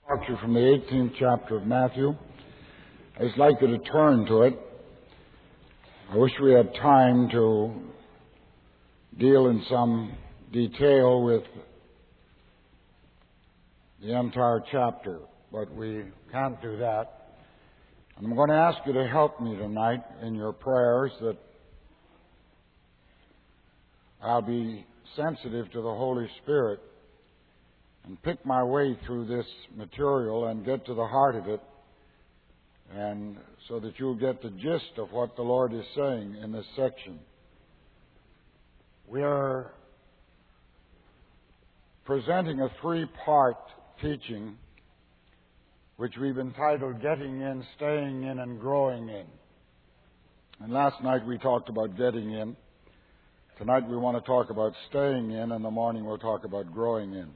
Scripture from the 18th chapter of Matthew. I just like you to turn to it. I wish we had time to deal in some detail with the entire chapter, but we can't do that. And I'm going to ask you to help me tonight in your prayers that I'll be sensitive to the Holy Spirit and pick my way through this material and get to the heart of it, and so that you'll get the gist of what the Lord is saying in this section. We are presenting a three-part teaching which we've entitled Getting In, Staying In, and Growing In. And last night we talked about getting in. Tonight we want to talk about staying in, and in the morning we'll talk about growing in.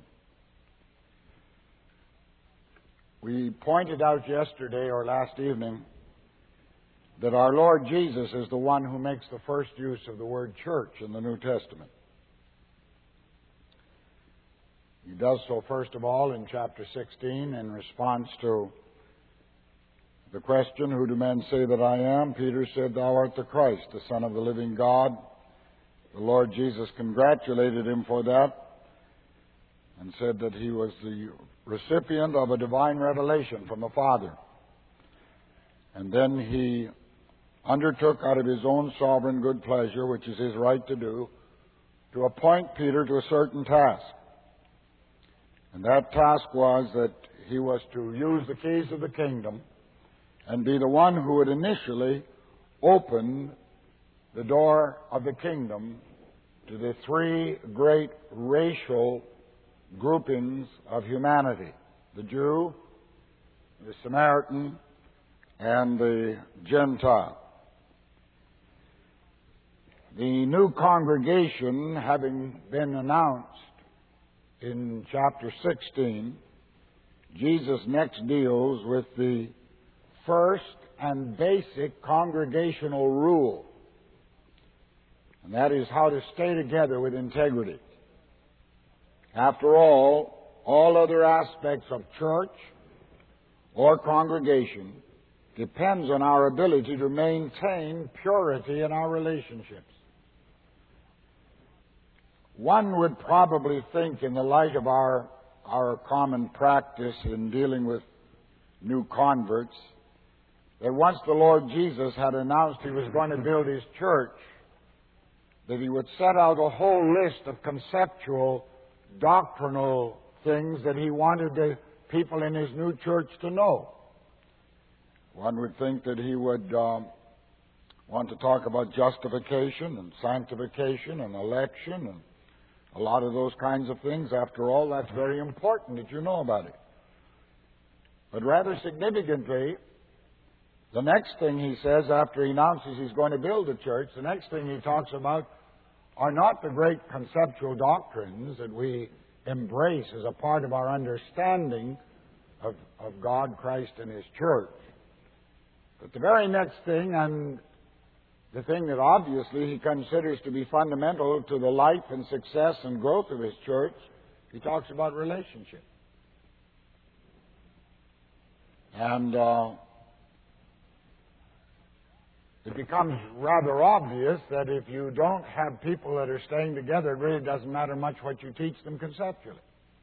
We pointed out yesterday or last evening that our Lord Jesus is the one who makes the first use of the word church in the New Testament. He does so, first of all, in chapter 16 in response to the question, "Who do men say that I am?" Peter said, "Thou art the Christ, the Son of the living God." The Lord Jesus congratulated him for that and said that he was the recipient of a divine revelation from the Father. And then he undertook out of his own sovereign good pleasure, which is his right to do, to appoint Peter to a certain task. And that task was that he was to use the keys of the kingdom and be the one who would initially open the door of the kingdom to the three great racial groupings of humanity: the Jew, the Samaritan, and the Gentile. The new congregation having been announced in chapter 16, Jesus next deals with the first and basic congregational rule, and that is how to stay together with integrity. After all other aspects of church or congregation depends on our ability to maintain purity in our relationships. One would probably think, in the light of our common practice in dealing with new converts, that once the Lord Jesus had announced he was going to build his church, that he would set out a whole list of conceptual, doctrinal things that he wanted the people in his new church to know. One would think that he would want to talk about justification and sanctification and election and a lot of those kinds of things. After all, that's very important that you know about it. But rather significantly, the next thing he says after he announces he's going to build a church, the next thing he talks about are not the great conceptual doctrines that we embrace as a part of our understanding of God, Christ, and His church. But the very next thing, and the thing that obviously he considers to be fundamental to the life and success and growth of his church, he talks about relationship. And it becomes rather obvious that if you don't have people that are staying together, it really doesn't matter much what you teach them conceptually.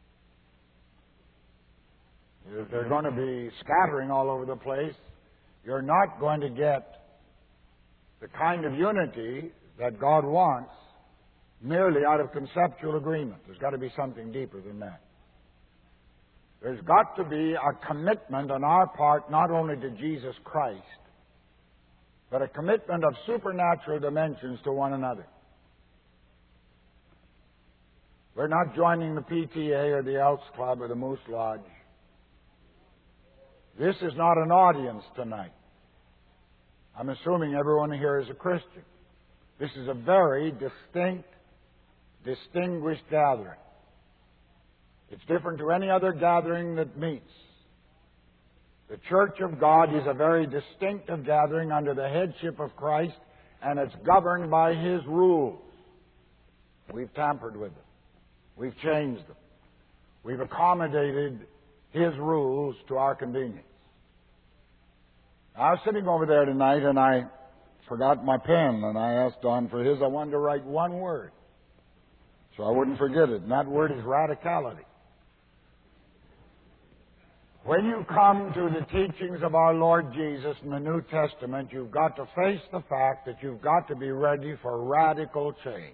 If they're going to be scattering all over the place, you're not going to get the kind of unity that God wants merely out of conceptual agreement. There's got to be something deeper than that. There's got to be a commitment on our part not only to Jesus Christ, but a commitment of supernatural dimensions to one another. We're not joining the PTA or the Elks Club or the Moose Lodge. This is not an audience tonight. I'm assuming everyone here is a Christian. This is a very distinct, distinguished gathering. It's different to any other gathering that meets. The Church of God is a very distinctive gathering under the headship of Christ, and it's governed by His rules. We've tampered with them. We've changed them. We've accommodated His rules to our convenience. I was sitting over there tonight and I forgot my pen, and I asked Don for his. I wanted to write one word so I wouldn't forget it, and that word is radicality. When you come to the teachings of our Lord Jesus in the New Testament, you've got to face the fact that you've got to be ready for radical change.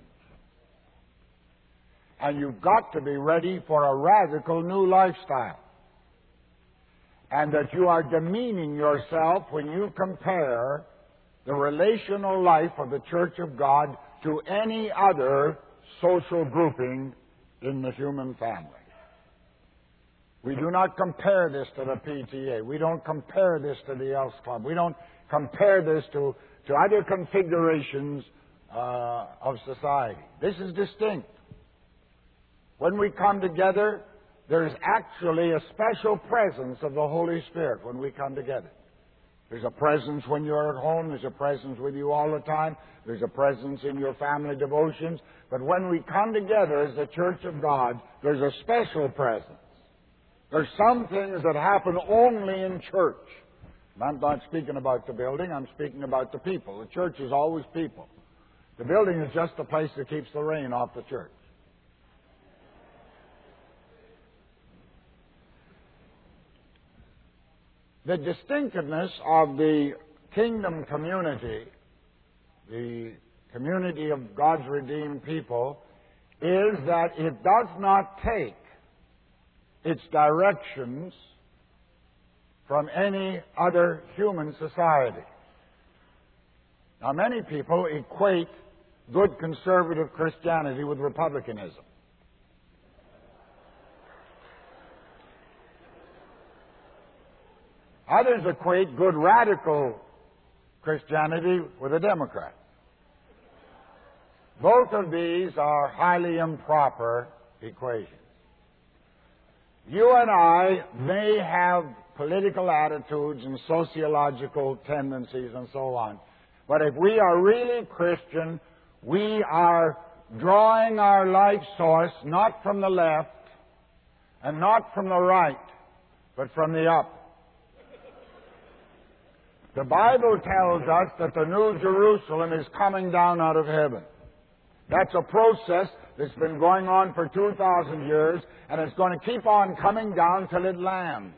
And you've got to be ready for a radical new lifestyle. And that you are demeaning yourself when you compare the relational life of the Church of God to any other social grouping in the human family. We do not compare this to the PTA. We don't compare this to the Elks Club. We don't compare this to other configurations of society. This is distinct. When we come together, there's actually a special presence of the Holy Spirit when we come together. There's a presence when you're at home. There's a presence with you all the time. There's a presence in your family devotions. But when we come together as the Church of God, there's a special presence. There's some things that happen only in church. I'm not speaking about the building. I'm speaking about the people. The church is always people. The building is just a place that keeps the rain off the church. The distinctiveness of the kingdom community, the community of God's redeemed people, is that it does not take its directions from any other human society. Now, many people equate good conservative Christianity with republicanism. Others equate good radical Christianity with a Democrat. Both of these are highly improper equations. You and I may have political attitudes and sociological tendencies and so on, but if we are really Christian, we are drawing our life source not from the left and not from the right, but from the up. The Bible tells us that the New Jerusalem is coming down out of heaven. That's a process that's been going on for 2,000 years, and it's going to keep on coming down till it lands.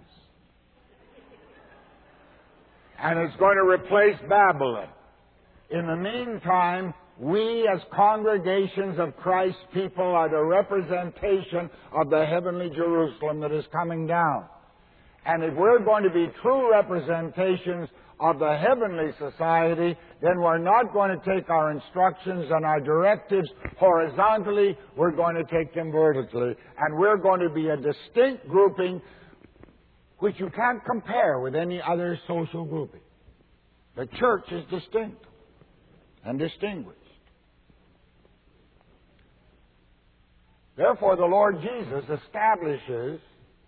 And it's going to replace Babylon. In the meantime, we as congregations of Christ's people are the representation of the heavenly Jerusalem that is coming down. And if we're going to be true representations of the heavenly society, then we're not going to take our instructions and our directives horizontally, we're going to take them vertically. And we're going to be a distinct grouping which you can't compare with any other social grouping. The church is distinct and distinguished. Therefore, the Lord Jesus establishes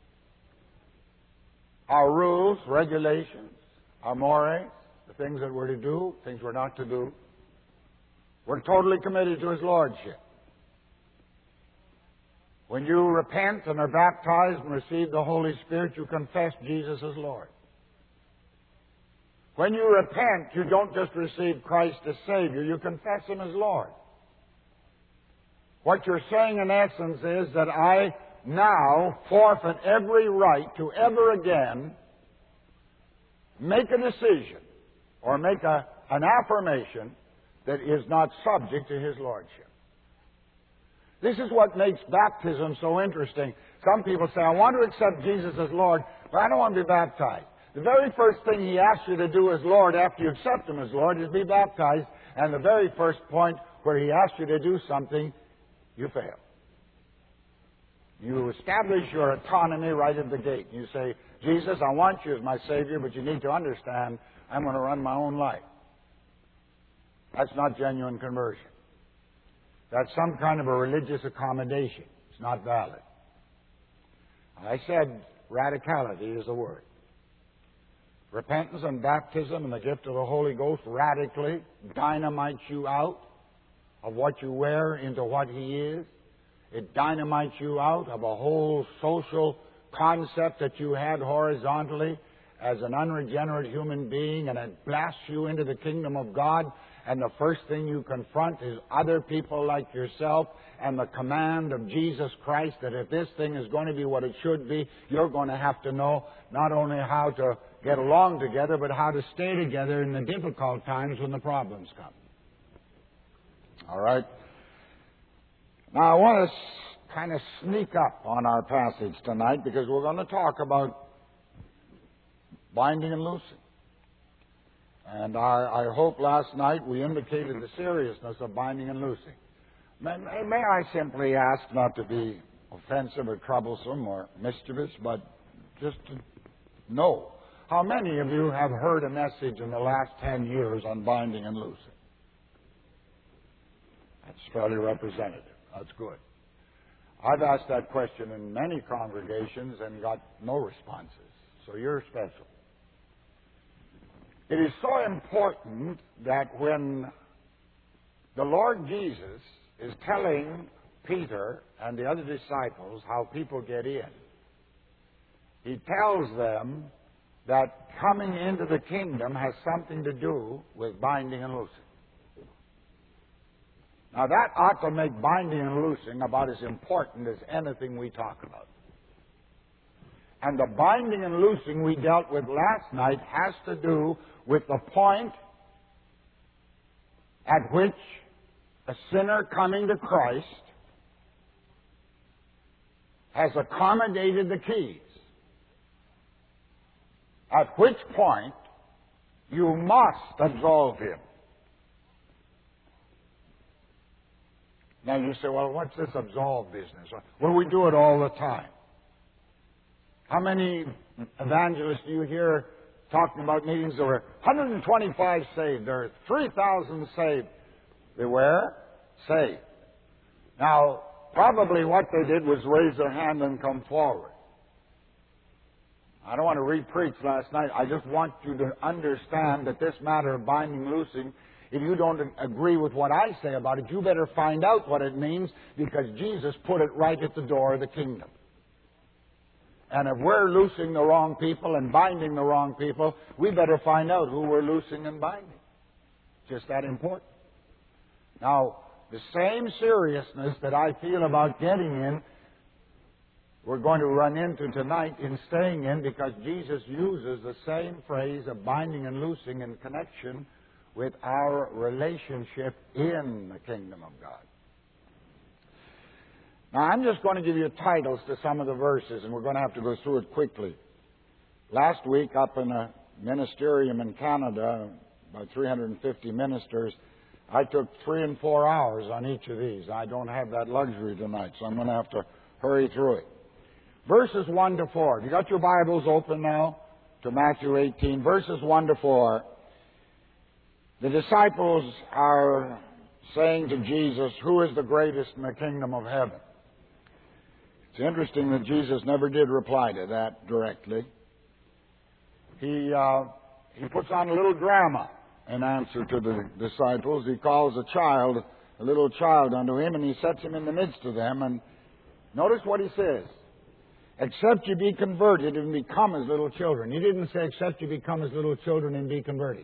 our rules, regulations, our mores, the things that we're to do, things we're not to do. We're totally committed to His Lordship. When you repent and are baptized and receive the Holy Spirit, you confess Jesus as Lord. When you repent, you don't just receive Christ as Savior, you confess Him as Lord. What you're saying in essence is that I now forfeit every right to ever again make a decision or make an affirmation that is not subject to His Lordship. This is what makes baptism so interesting. Some people say, I want to accept Jesus as Lord, but I don't want to be baptized. The very first thing He asks you to do as Lord after you accept Him as Lord is be baptized. And the very first point where He asks you to do something, you fail. You establish your autonomy right at the gate. You say, Jesus, I want you as my Savior, but you need to understand I'm going to run my own life. That's not genuine conversion. That's some kind of a religious accommodation. It's not valid. I said radicality is the word. Repentance and baptism and the gift of the Holy Ghost radically dynamites you out of what you wear into what He is. It dynamites you out of a whole social concept that you had horizontally as an unregenerate human being, and it blasts you into the kingdom of God, and the first thing you confront is other people like yourself and the command of Jesus Christ that if this thing is going to be what it should be, you're going to have to know not only how to get along together, but how to stay together in the difficult times when the problems come. All right? Now, I want to kind of sneak up on our passage tonight because we're going to talk about binding and loosing. And I hope last night we indicated the seriousness of binding and loosing. May I simply ask not to be offensive or troublesome or mischievous, but just to know, how many of you have heard a message in the last 10 years on binding and loosing? That's fairly representative. That's good. I've asked that question in many congregations and got no responses. So you're special. It is so important that when the Lord Jesus is telling Peter and the other disciples how people get in, He tells them that coming into the kingdom has something to do with binding and loosing. Now that ought to make binding and loosing about as important as anything we talk about. And the binding and loosing we dealt with last night has to do with the point at which a sinner coming to Christ has accommodated the keys. At which point you must absolve him. Now you say, well, what's this absolve business? Well, we do it all the time. How many evangelists do you hear talking about meetings? There were 125 saved. There are 3,000 saved. They were saved. Now, probably what they did was raise their hand and come forward. I don't want to re-preach last night. I just want you to understand that this matter of binding and loosing, if you don't agree with what I say about it, you better find out what it means, because Jesus put it right at the door of the kingdom. And if we're loosing the wrong people and binding the wrong people, we better find out who we're loosing and binding. Just that important. Now, the same seriousness that I feel about getting in, we're going to run into tonight in staying in, because Jesus uses the same phrase of binding and loosing in connection with our relationship in the kingdom of God. Now, I'm just going to give you titles to some of the verses, and we're going to have to go through it quickly. Last week, up in a ministerium in Canada, about 350 ministers, I took 3 and 4 hours on each of these. I don't have that luxury tonight, so I'm going to have to hurry through it. Verses 1 to 4. Have you got your Bibles open now to Matthew 18? Verses 1 to 4. The disciples are saying to Jesus, who is the greatest in the kingdom of heaven? It's interesting that Jesus never did reply to that directly. He puts on a little drama in answer to the disciples. He calls a little child unto him, and he sets him in the midst of them. And notice what he says. Except you be converted and become as little children. He didn't say except you become as little children and be converted.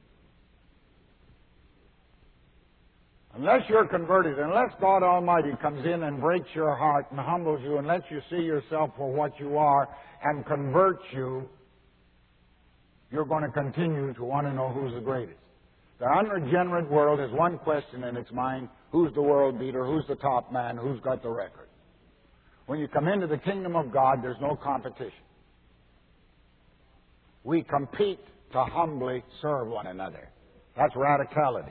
Unless you're converted, unless God Almighty comes in and breaks your heart and humbles you and lets you see yourself for what you are and converts you, you're going to continue to want to know who's the greatest. The unregenerate world has one question in its mind: who's the world beater, who's the top man, who's got the record? When you come into the kingdom of God, there's no competition. We compete to humbly serve one another. That's radicality.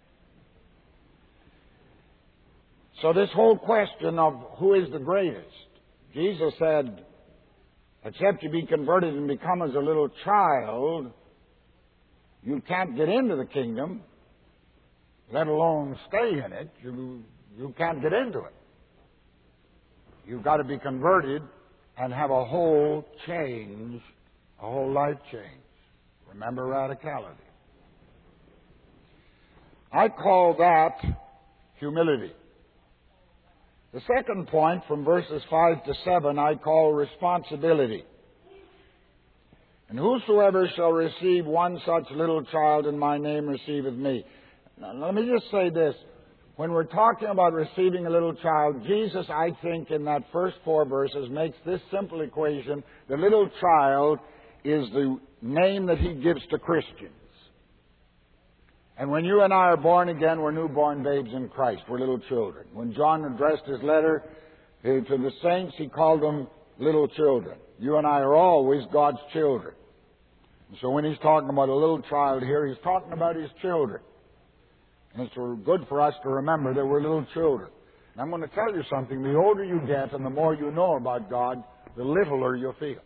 So this whole question of who is the greatest, Jesus said, except you be converted and become as a little child, you can't get into the kingdom, let alone stay in it. You can't get into it. You've got to be converted and have a whole change, a whole life change. Remember radicality. I call that humility. The second point from verses 5 to 7 I call responsibility. And whosoever shall receive one such little child in my name receiveth me. Now, let me just say this. When we're talking about receiving a little child, Jesus, I think, in that first 4 verses, makes this simple equation. The little child is the name that he gives to Christians. And when you and I are born again, we're newborn babes in Christ. We're little children. When John addressed his letter to the saints, he called them little children. You and I are always God's children. And so when he's talking about a little child here, he's talking about his children. And it's good for us to remember that we're little children. And I'm going to tell you something. The older you get and the more you know about God, the littler you feel.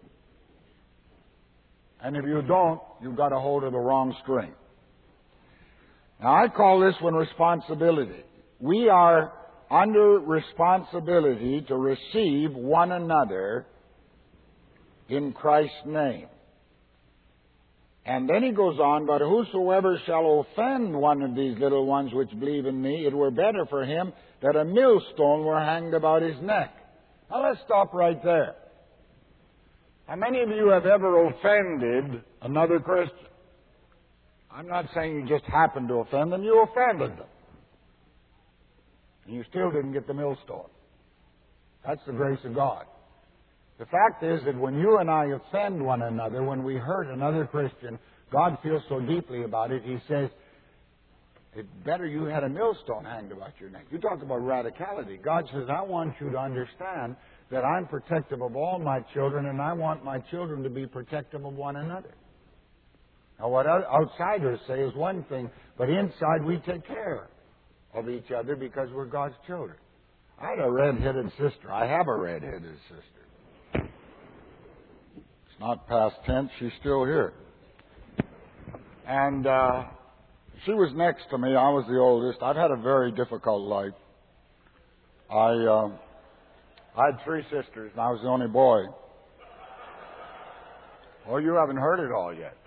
And if you don't, you've got a hold of the wrong string. Now, I call this one responsibility. We are under responsibility to receive one another in Christ's name. And then he goes on, but whosoever shall offend one of these little ones which believe in me, it were better for him that a millstone were hanged about his neck. Now let's stop right there. How many of you have ever offended another Christian? I'm not saying you just happened to offend them, you offended them. And you still didn't get the millstone. That's the grace of God. The fact is that when you and I offend one another, when we hurt another Christian, God feels so deeply about it, He says, it's better you had a millstone hanged about your neck. You talk about radicality. God says, I want you to understand that I'm protective of all my children, and I want my children to be protective of one another. Now, what outsiders say is one thing, but inside we take care of each other because we're God's children. I had a red-headed sister. I have a red-headed sister. It's not past tense. She's still here. And she was next to me. I was the oldest. I've had a very difficult life. I had 3 sisters, and I was the only boy. Oh, you haven't heard it all yet.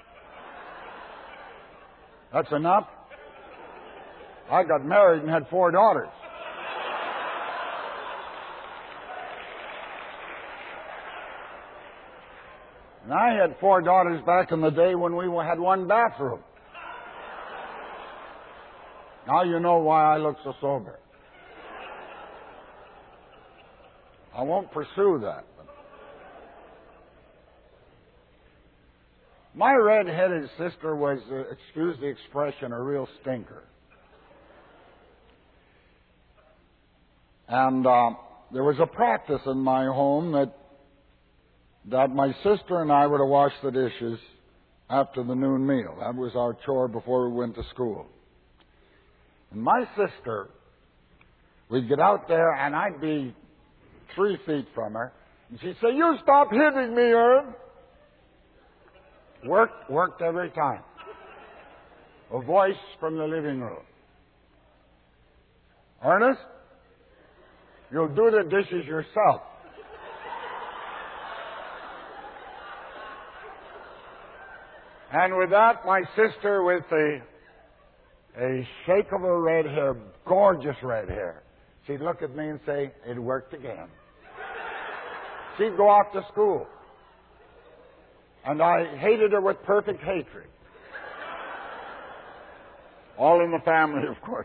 That's enough? I got married and had 4 daughters. And I had 4 daughters back in the day when we had 1 bathroom. Now you know why I look so sober. I won't pursue that. My red-headed sister was, excuse the expression, a real stinker. And there was a practice in my home that my sister and I were to wash the dishes after the noon meal. That was our chore before we went to school. And my sister, we'd get out there and I'd be 3 feet from her. And she'd say, "You stop hitting me, Herb." Worked every time. A voice from the living room. "Ernest, you'll do the dishes yourself." And with that, my sister, with a shake of her red hair, gorgeous red hair, she'd look at me and say, "It worked again." She'd go off to school. And I hated her with perfect hatred. All in the family, of course.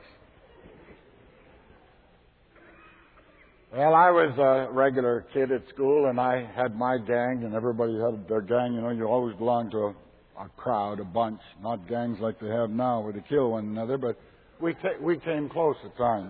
Well, I was a regular kid at school, and I had my gang, and everybody had their gang. You know, you always belong to a crowd, a bunch, not gangs like they have now where they kill one another, but we came close at times.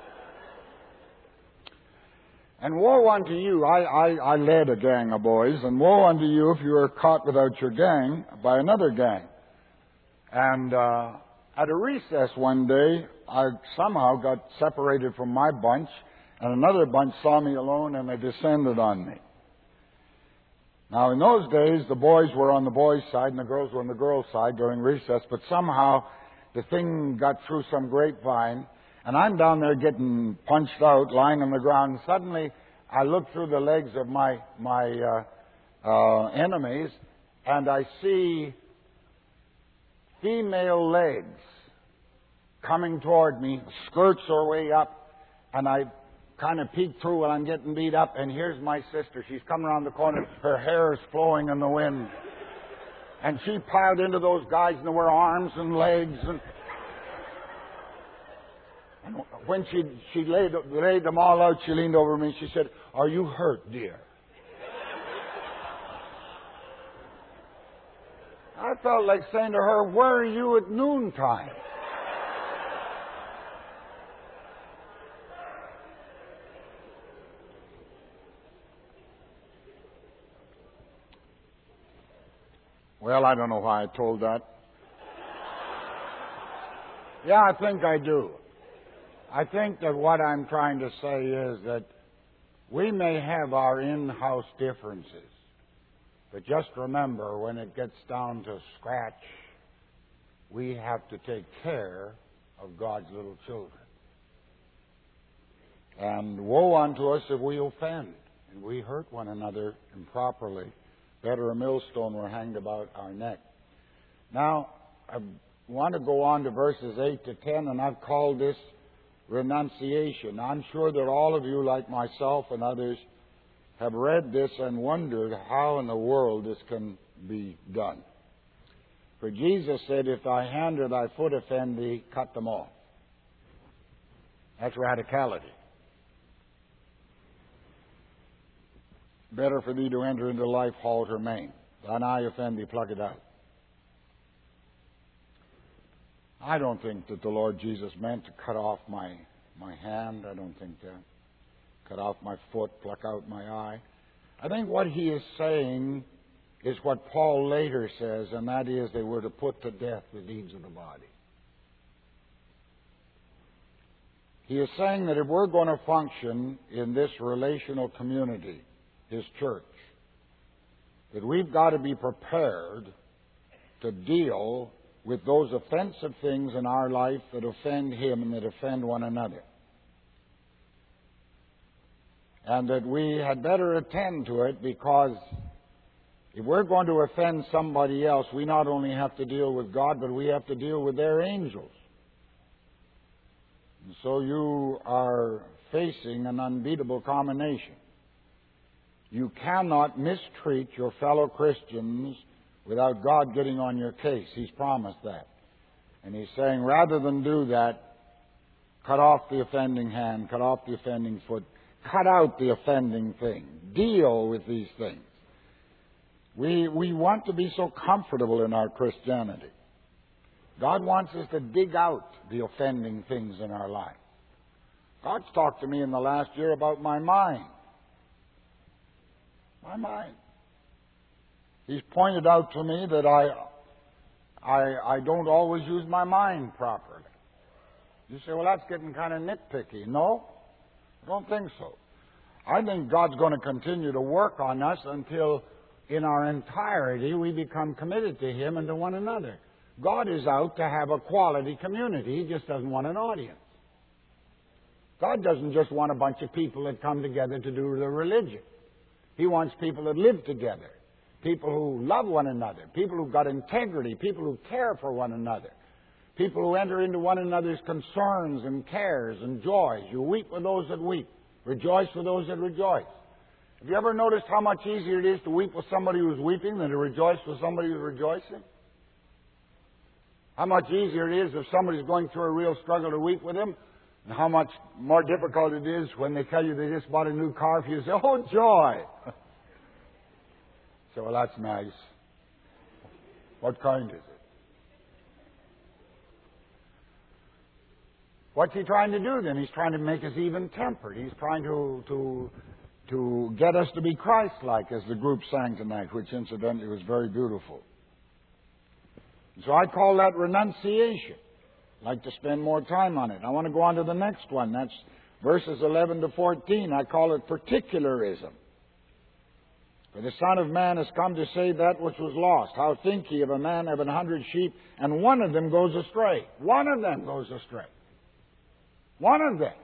And woe unto you, I led a gang of boys, and woe unto you if you are caught without your gang by another gang. And at a recess one day, I somehow got separated from my bunch, and another bunch saw me alone, and they descended on me. Now, in those days, the boys were on the boys' side, and the girls were on the girls' side during recess, but somehow the thing got through some grapevine, and I'm down there getting punched out, lying on the ground, and suddenly I look through the legs of my enemies, and I see female legs coming toward me, skirts are way up, and I kind of peek through while I'm getting beat up, and here's my sister. She's coming around the corner. Her hair is flowing in the wind. And she piled into those guys, and there were arms and legs. And when she laid them all out, she leaned over me and she said, "Are you hurt, dear?" I felt like saying to her, "Where are you at noontime?" Well, I don't know why I told that. Yeah, I think I do. I think that what I'm trying to say is that we may have our in-house differences, but just remember, when it gets down to scratch, we have to take care of God's little children. And woe unto us if we offend and we hurt one another improperly. Better a millstone were hanged about our neck. Now, I want to go on to verses 8 to 10, and I've called this renunciation. I'm sure that all of you, like myself and others, have read this and wondered how in the world this can be done. For Jesus said, "If thy hand or thy foot offend thee, cut them off." That's radicality. Better for thee to enter into life halt or maim. Thine eye offend thee, pluck it out. I don't think that the Lord Jesus meant to cut off my hand. I don't think that. Cut off my foot, pluck out my eye. I think what he is saying is what Paul later says, and that is they were to put to death the deeds of the body. He is saying that if we're going to function in this relational community, his church, that we've got to be prepared to deal with those offensive things in our life that offend him and that offend one another. And that we had better attend to it, because if we're going to offend somebody else, we not only have to deal with God, but we have to deal with their angels. And so you are facing an unbeatable combination. You cannot mistreat your fellow Christians without God getting on your case. He's promised that. And he's saying, rather than do that, cut off the offending hand, cut off the offending foot, cut out the offending thing. Deal with these things. We want to be so comfortable in our Christianity. God wants us to dig out the offending things in our life. God's talked to me in the last year about my mind. My mind. He's pointed out to me that I don't always use my mind properly. You say, well, that's getting kind of nitpicky. No, I don't think so. I think God's going to continue to work on us until in our entirety we become committed to Him and to one another. God is out to have a quality community. He just doesn't want an audience. God doesn't just want a bunch of people that come together to do the religion. He wants people that live together, people who love one another, people who've got integrity, people who care for one another, people who enter into one another's concerns and cares and joys. You weep with those that weep, rejoice with those that rejoice. Have you ever noticed how much easier it is to weep with somebody who's weeping than to rejoice with somebody who's rejoicing? How much easier it is if somebody's going through a real struggle to weep with them, and how much more difficult it is when they tell you they just bought a new car for you to say, oh, joy! So, well, that's nice. What kind is it? What's he trying to do then? He's trying to make us even-tempered. He's trying to get us to be Christ-like, as the group sang tonight, which incidentally was very beautiful. So I call that renunciation. I'd like to spend more time on it. I want to go on to the next one. That's verses 11 to 14. I call it particularism. For the Son of Man has come to save that which was lost. How think ye of a man having 100 sheep, and one of them goes astray? One of them goes astray. One of them.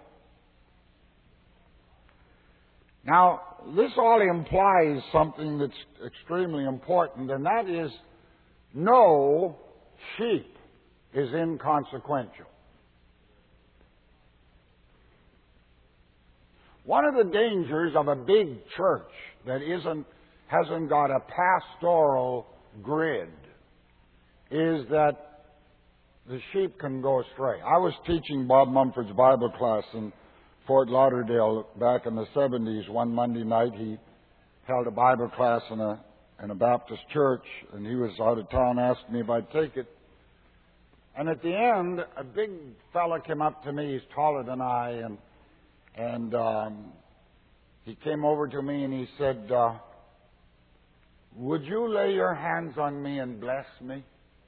Now, this all implies something that's extremely important, and that is no sheep is inconsequential. One of the dangers of a big church that hasn't got a pastoral grid is that the sheep can go astray. I was teaching Bob Mumford's Bible class in Fort Lauderdale back in the 70s. One Monday night he held a Bible class in a Baptist church, and he was out of town, asked me if I'd take it. And at the end, a big fella came up to me. He's taller than I, and he came over to me and he said, "Would you lay your hands on me and bless me?"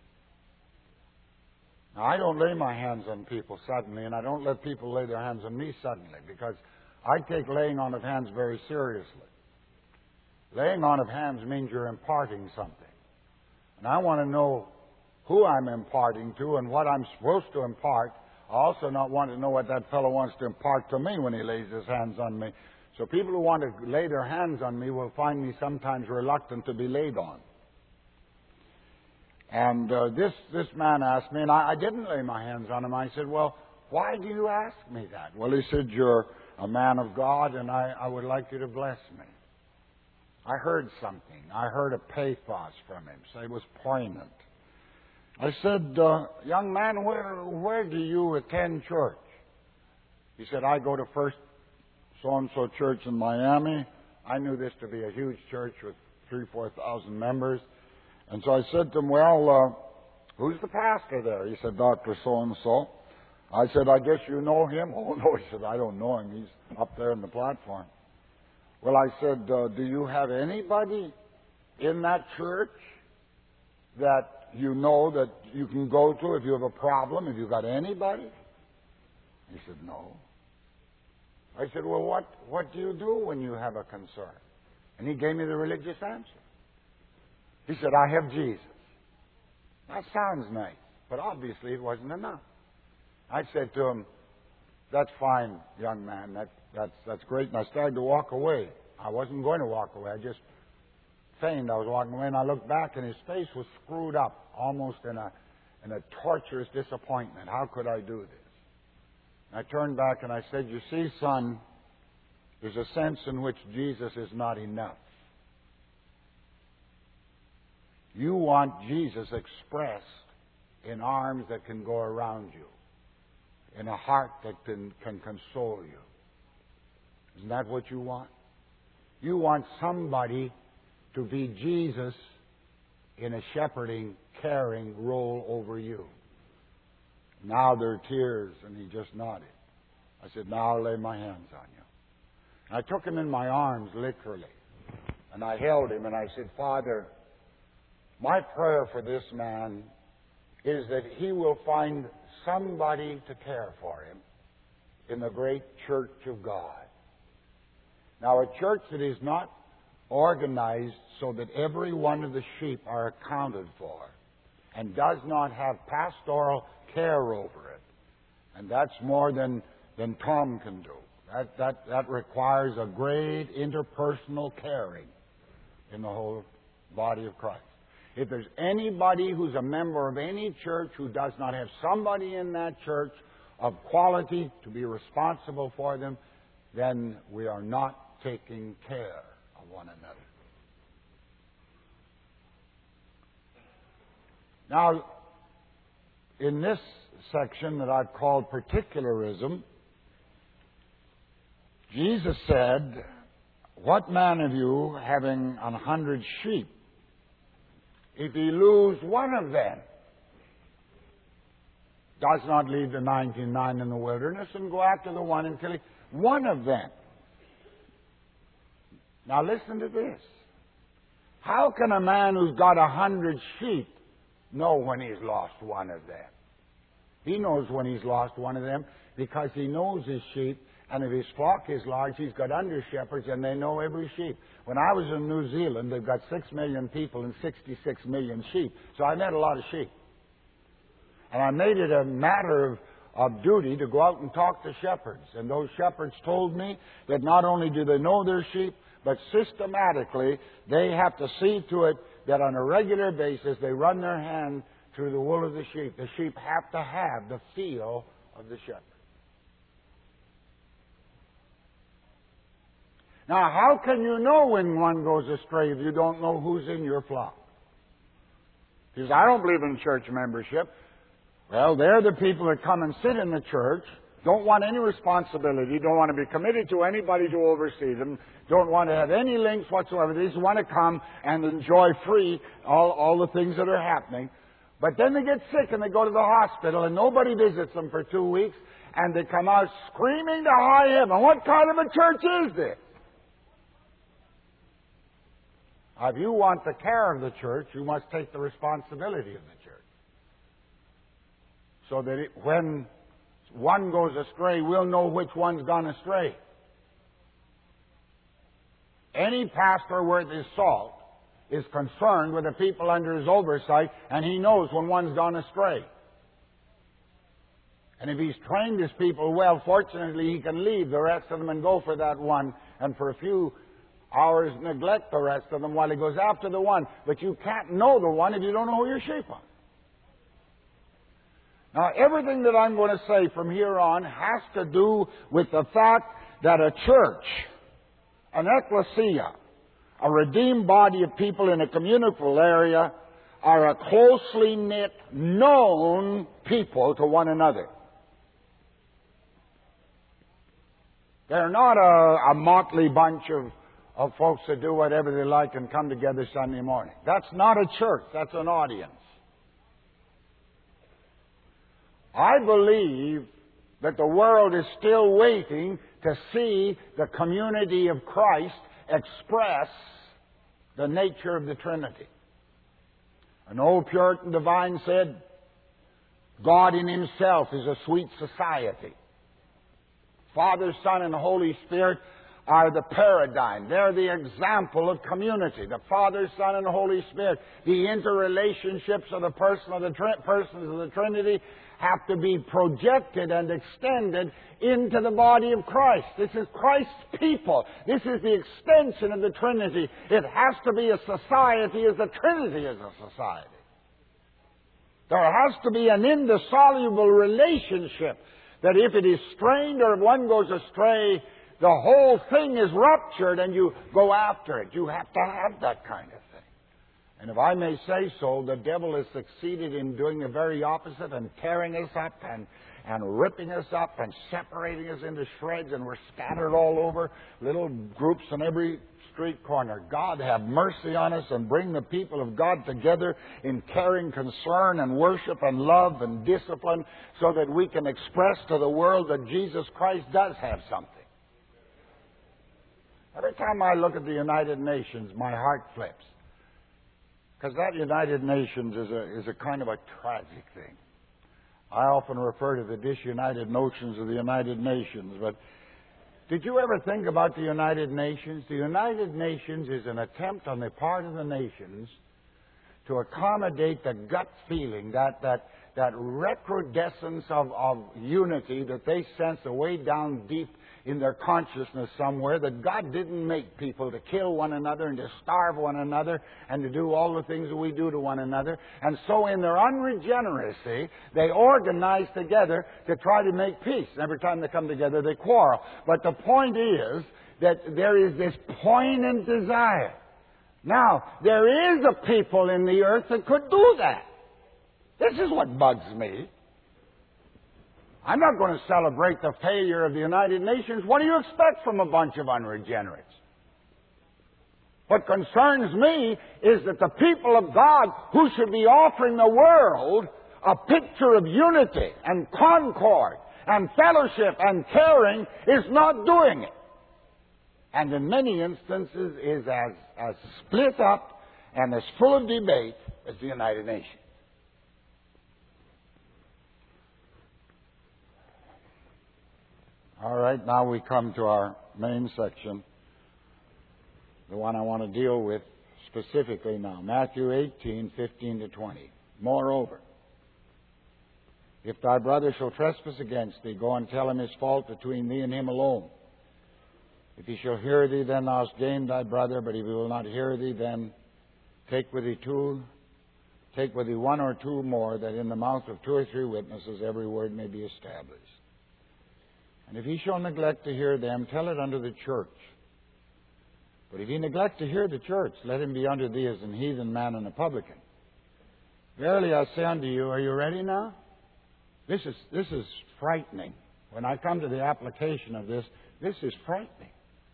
Now, I don't lay my hands on people suddenly, and I don't let people lay their hands on me suddenly, because I take laying on of hands very seriously. Laying on of hands means you're imparting something. And I want to know who I'm imparting to and what I'm supposed to impart. I also not want to know what that fellow wants to impart to me when he lays his hands on me. So people who want to lay their hands on me will find me sometimes reluctant to be laid on. And this man asked me, and I didn't lay my hands on him. I said, "Well, why do you ask me that?" "Well," he said, "you're a man of God, and I would like you to bless me." I heard something. I heard a pathos from him, so it was poignant. I said, "Young man, where do you attend church?" He said, "I go to First So-and-so church in Miami." I knew this to be a huge church with 3,000-4,000 members. And so I said to him, "Well, who's the pastor there?" He said, "Dr. So-and-so." I said, "I guess you know him?" "Oh, no," he said, "I don't know him. He's up there on the platform." Well, I said, "Do you have anybody in that church that you know that you can go to if you have a problem? Have you got anybody?" He said, "No." I said, "Well, what do you do when you have a concern?" And he gave me the religious answer. He said, "I have Jesus." That sounds nice, but obviously it wasn't enough. I said to him, "That's fine, young man. That's great." And I started to walk away. I wasn't going to walk away. I just feigned I was walking away, and I looked back, and his face was screwed up, almost in a torturous disappointment. How could I do this? And I turned back and I said, "You see, son, there's a sense in which Jesus is not enough. You want Jesus expressed in arms that can go around you, in a heart that can console you. Isn't that what you want? You want somebody to be Jesus in a shepherding, caring role over you." Now there are tears, and he just nodded. I said, "Now I'll lay my hands on you." And I took him in my arms, literally, and I held him, and I said, "Father, my prayer for this man is that he will find somebody to care for him in the great church of God." Now, a church that is not organized so that every one of the sheep are accounted for and does not have pastoral care over it, and that's more than Tom can do. That requires a great interpersonal caring in the whole body of Christ. If there's anybody who's a member of any church who does not have somebody in that church of quality to be responsible for them, then we are not taking care of one another. Now, in this section that I've called particularism, Jesus said, "What man of you, having 100 sheep, if he lose one of them, does not leave the 99 in the wilderness and go after the one until he... One of them." Now listen to this. How can a man who's got 100 sheep know when he's lost one of them? He knows when he's lost one of them because he knows his sheep, and if his flock is large, he's got under-shepherds, and they know every sheep. When I was in New Zealand, they've got 6 million people and 66 million sheep, so I met a lot of sheep. And I made it a matter of duty to go out and talk to shepherds. And those shepherds told me that not only do they know their sheep, but systematically they have to see to it that on a regular basis they run their hand through the wool of the sheep. The sheep have to have the feel of the shepherd. Now, how can you know when one goes astray if you don't know who's in your flock? He says, I don't believe in church membership. Well, they're the people that come and sit in the church, don't want any responsibility, don't want to be committed to anybody to oversee them, don't want to have any links whatsoever. They just want to come and enjoy free all the things that are happening. But then they get sick and they go to the hospital and nobody visits them for 2 weeks and they come out screaming to high heaven. What kind of a church is this? If you want the care of the church, you must take the responsibility of the church. So that when one goes astray, we'll know which one's gone astray. Any pastor worth his salt is concerned with the people under his oversight, and he knows when one's gone astray. And if he's trained his people well, fortunately he can leave the rest of them and go for that one, and for a few hours neglect the rest of them while he goes after the one. But you can't know the one if you don't know who your sheep are. Now, everything that I'm going to say from here on has to do with the fact that a church, an ecclesia, a redeemed body of people in a communal area, are a closely knit, known people to one another. They're not a motley bunch of folks that do whatever they like and come together Sunday morning. That's not a church. That's an audience. I believe that the world is still waiting to see the community of Christ express the nature of the Trinity. An old Puritan divine said, God in Himself is a sweet society. Father, Son, and Holy Spirit are the paradigm. They're the example of community. The Father, Son, and Holy Spirit. The interrelationships of the persons of the Trinity have to be projected and extended into the body of Christ. This is Christ's people. This is the extension of the Trinity. It has to be a society as the Trinity is a society. There has to be an indissoluble relationship that if it is strained or if one goes astray, the whole thing is ruptured and you go after it. You have to have that kind of thing. And if I may say so, the devil has succeeded in doing the very opposite and tearing us up and ripping us up and separating us into shreds, and we're scattered all over, little groups in every street corner. God have mercy on us and bring the people of God together in caring concern and worship and love and discipline so that we can express to the world that Jesus Christ does have something. Every time I look at the United Nations, my heart flips. Because that United Nations is a kind of a tragic thing. I often refer to the disunited notions of the United Nations, but did you ever think about the United Nations? The United Nations is an attempt on the part of the nations to accommodate the gut feeling, that recrudescence of unity that they sense away down deep in their consciousness somewhere, that God didn't make people to kill one another and to starve one another and to do all the things that we do to one another. And so in their unregeneracy, they organize together to try to make peace. And every time they come together, they quarrel. But the point is that there is this poignant desire. Now, there is a people in the earth that could do that. This is what bugs me. I'm not going to celebrate the failure of the United Nations. What do you expect from a bunch of unregenerates? What concerns me is that the people of God, who should be offering the world a picture of unity and concord and fellowship and caring, is not doing it. And in many instances is as split up and as full of debate as the United Nations. All right, now we come to our main section, the one I want to deal with specifically now. Matthew 18, 15 to 20. Moreover, if thy brother shall trespass against thee, go and tell him his fault between thee and him alone. If he shall hear thee, then thou hast gained thy brother. But if he will not hear thee, then take with thee one or two more, that in the mouth of two or three witnesses every word may be established. And if he shall neglect to hear them, tell it unto the church. But if he neglect to hear the church, let him be unto thee as an heathen man and a publican. Verily I say unto you, are you ready now? This is frightening. When I come to the application of this is frightening.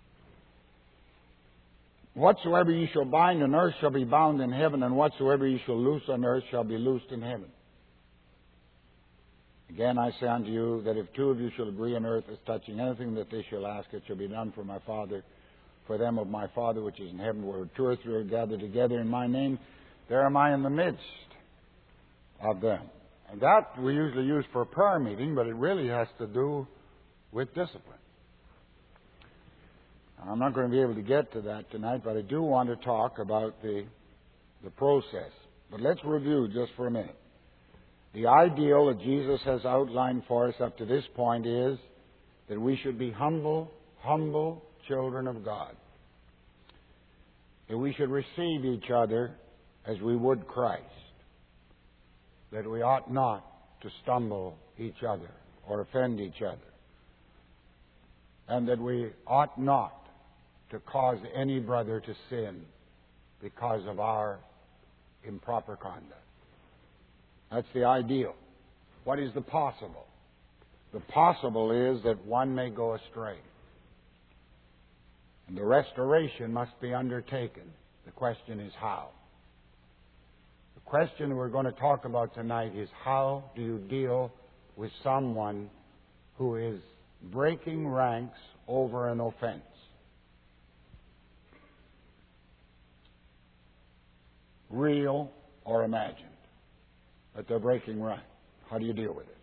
Whatsoever ye shall bind on earth shall be bound in heaven, and whatsoever ye shall loose on earth shall be loosed in heaven. Again I say unto you, that if two of you shall agree on earth as touching anything that they shall ask, it shall be done for them of my Father which is in heaven. Where two or three are gathered together in my name, there am I in the midst of them. And that we usually use for a prayer meeting, but it really has to do with discipline. I'm not going to be able to get to that tonight, but I do want to talk about the process. But let's review just for a minute. The ideal that Jesus has outlined for us up to this point is that we should be humble children of God. That we should receive each other as we would Christ. That we ought not to stumble each other or offend each other. And that we ought not to cause any brother to sin because of our improper conduct. That's the ideal. What is the possible? The possible is that one may go astray. And the restoration must be undertaken. The question is how. The question we're going to talk about tonight is how do you deal with someone who is breaking ranks over an offense? Real or imagined, but they're breaking rank. How do you deal with it?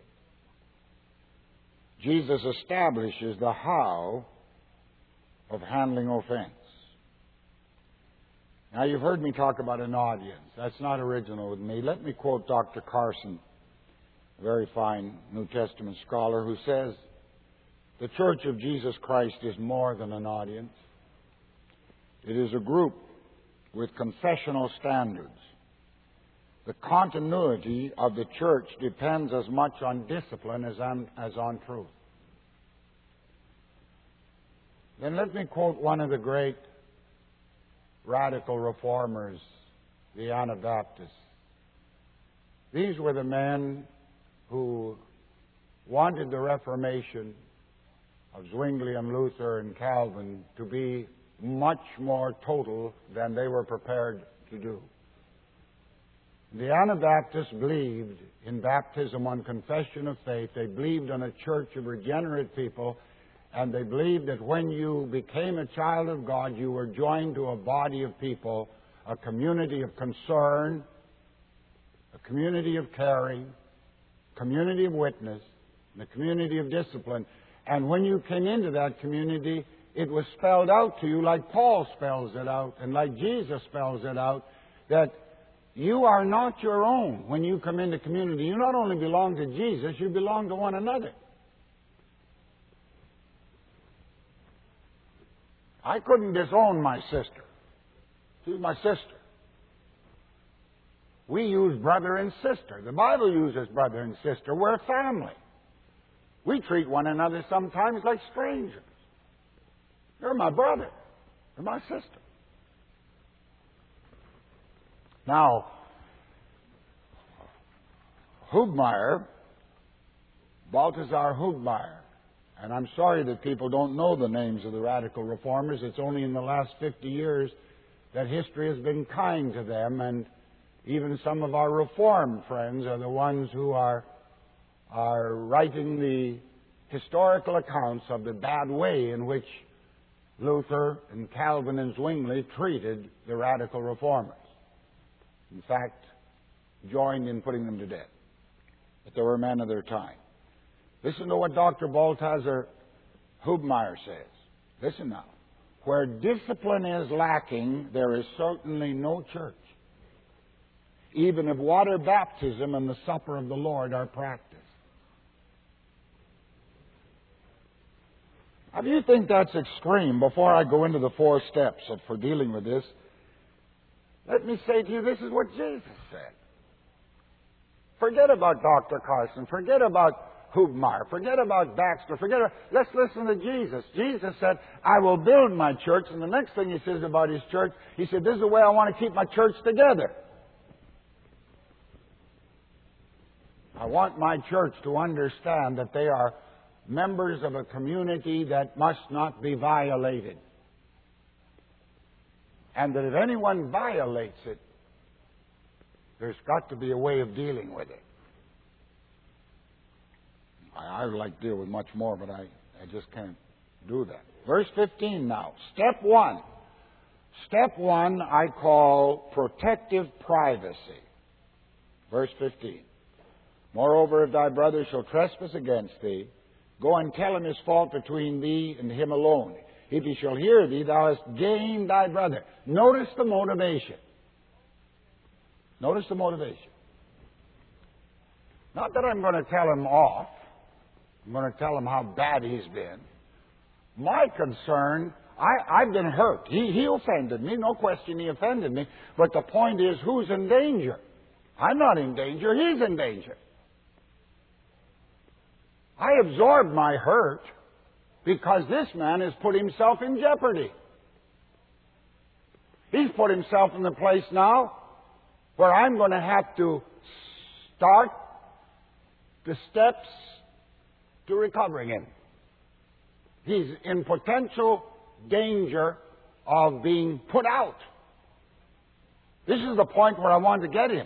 Jesus establishes the how of handling offense. Now, you've heard me talk about an audience. That's not original with me. Let me quote Dr. Carson, a very fine New Testament scholar, who says, the Church of Jesus Christ is more than an audience. It is a group with confessional standards. The continuity of the church depends as much on discipline as on truth. Then let me quote one of the great radical reformers, the Anabaptists. These were the men who wanted the Reformation of Zwingli and Luther and Calvin to be much more total than they were prepared to do. The Anabaptists believed in baptism on confession of faith. They believed in a church of regenerate people, and they believed that when you became a child of God, you were joined to a body of people, a community of concern, a community of caring, a community of witness, and a community of discipline. And when you came into that community, it was spelled out to you like Paul spells it out and like Jesus spells it out, that you are not your own when you come into community. You not only belong to Jesus, you belong to one another. I couldn't disown my sister. She's my sister. We use brother and sister. The Bible uses brother and sister. We're a family. We treat one another sometimes like strangers. You're my brother. You're my sister. Now, Hubmaier, Balthasar Hubmaier, and I'm sorry that people don't know the names of the radical reformers. It's only in the last 50 years that history has been kind to them, and even some of our Reformed friends are the ones who are writing the historical accounts of the bad way in which Luther and Calvin and Zwingli treated the radical reformers. In fact, joined in putting them to death. But they were men of their time. Listen to what Dr. Balthasar Hubmaier says. Listen now. Where discipline is lacking, there is certainly no church, even if water baptism and the supper of the Lord are practiced. Now, if you think that's extreme, before I go into the 4 steps for dealing with this, let me say to you, this is what Jesus said. Forget about Dr. Carson. Forget about Hubmar. Forget about Baxter. Let's listen to Jesus. Jesus said, I will build my church. And the next thing he says about his church, he said, this is the way I want to keep my church together. I want my church to understand that they are members of a community that must not be violated. And that if anyone violates it, there's got to be a way of dealing with it. I would like to deal with much more, but I just can't do that. Verse 15 now. Step 1. Step 1 I call protective privacy. Verse 15. Moreover, if thy brother shall trespass against thee, go and tell him his fault between thee and him alone. If he shall hear thee, thou hast gained thy brother. Notice the motivation. Notice the motivation. Not that I'm going to tell him off. I'm going to tell him how bad he's been. My concern, I've been hurt. He offended me. No question he offended me. But the point is, who's in danger? I'm not in danger. He's in danger. I absorbed my hurt because this man has put himself in jeopardy. He's put himself in the place now where I'm going to have to start the steps to recovering him. He's in potential danger of being put out. This is the point where I want to get him.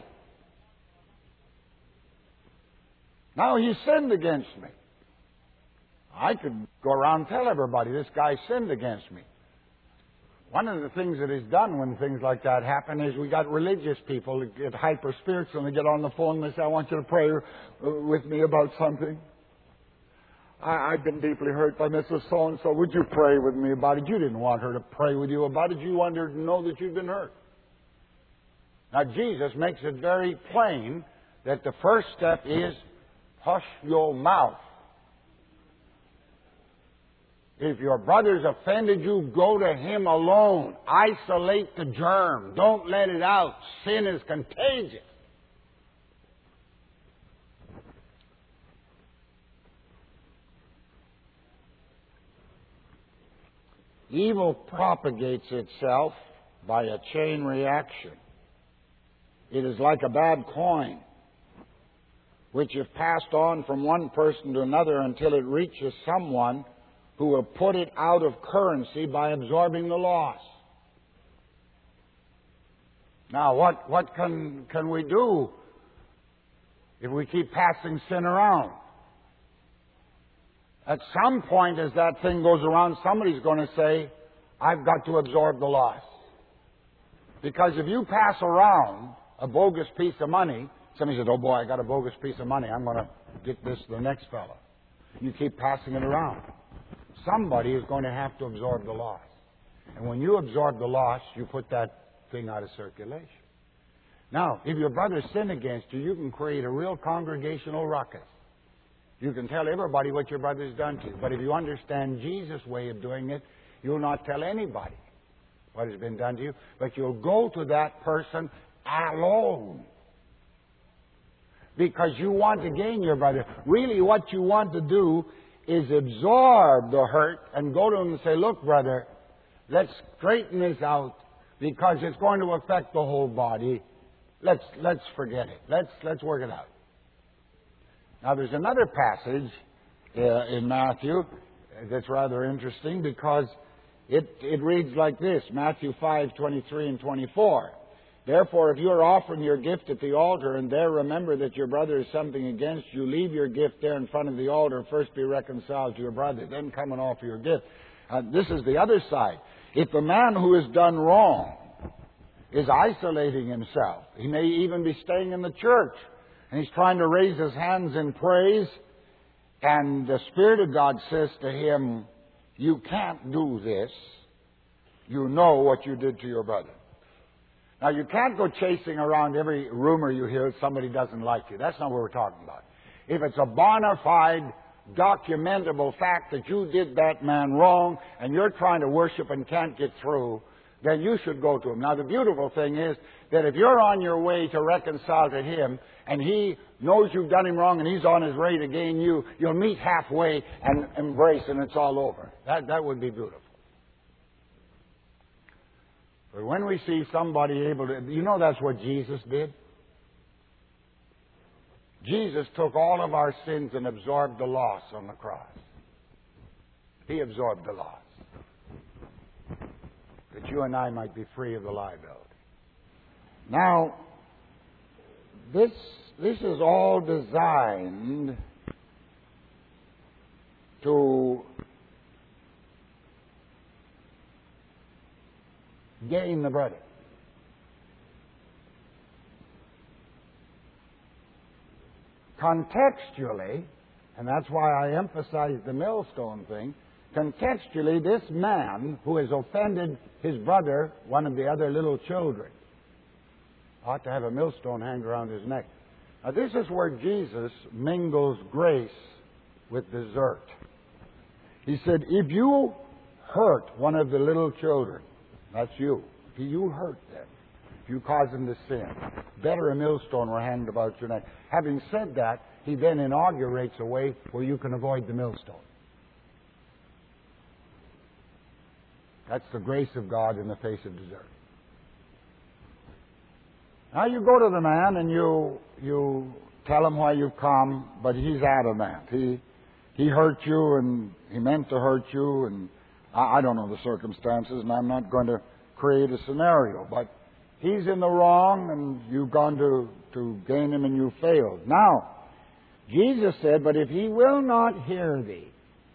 Now he sinned against me. I could go around and tell everybody this guy sinned against me. One of the things that is done when things like that happen is we got religious people that get hyper-spiritual and they get on the phone and they say, I want you to pray with me about something. I've been deeply hurt by Mrs. So-and-so. Would you pray with me about it? You didn't want her to pray with you about it. You wanted her to know that you'd been hurt. Now, Jesus makes it very plain that the first step is hush your mouth. If your brother's offended you, go to him alone. Isolate the germ. Don't let it out. Sin is contagious. Evil propagates itself by a chain reaction. It is like a bad coin, which if passed on from one person to another until it reaches someone who will put it out of currency by absorbing the loss. Now, what can we do if we keep passing sin around? At some point, as that thing goes around, somebody's going to say, I've got to absorb the loss. Because if you pass around a bogus piece of money, somebody says, oh boy, I got a bogus piece of money. I'm going to get this to the next fellow. You keep passing it around. Somebody is going to have to absorb the loss. And when you absorb the loss, you put that thing out of circulation. Now, if your brother sinned against you, you can create a real congregational ruckus. You can tell everybody what your brother's done to you. But if you understand Jesus' way of doing it, you'll not tell anybody what has been done to you. But you'll go to that person alone. Because you want to gain your brother. Really what you want to do is absorb the hurt and go to him and say, look, brother, let's straighten this out because it's going to affect the whole body. Let's forget it. Let's work it out. Now, there's another passage in Matthew that's rather interesting because it reads like this, Matthew 5:23 and 24. Therefore, if you are offering your gift at the altar and there remember that your brother has something against you, leave your gift there in front of the altar. First be reconciled to your brother, then come and offer your gift. This is the other side. If the man who has done wrong is isolating himself, he may even be staying in the church, and he's trying to raise his hands in praise, and the Spirit of God says to him, you can't do this. You know what you did to your brother. Now, you can't go chasing around every rumor you hear that somebody doesn't like you. That's not what we're talking about. If it's a bona fide, documentable fact that you did that man wrong and you're trying to worship and can't get through, then you should go to him. Now, the beautiful thing is that if you're on your way to reconcile to him, and he knows you've done him wrong, and he's on his way to gain you, you'll meet halfway and embrace, and it's all over. That would be beautiful. But when we see somebody able to... You know that's what Jesus did? Jesus took all of our sins and absorbed the loss on the cross. He absorbed the loss, that you and I might be free of the liability. Now, this is all designed to gain the brother. Contextually, and that's why I emphasize the millstone thing, contextually, this man who has offended his brother, one of the other little children, ought to have a millstone hanged around his neck. Now, this is where Jesus mingles grace with desert. He said, if you hurt one of the little children, that's you. If you hurt them, if you cause them to sin, better a millstone were hanged about your neck. Having said that, he then inaugurates a way where you can avoid the millstone. That's the grace of God in the face of desert. Now you go to the man and you tell him why you've come, but he's adamant. He hurt you and he meant to hurt you, and I don't know the circumstances, and I'm not going to create a scenario, but he's in the wrong and you've gone to gain him and you failed. Now, Jesus said, but if he will not hear thee,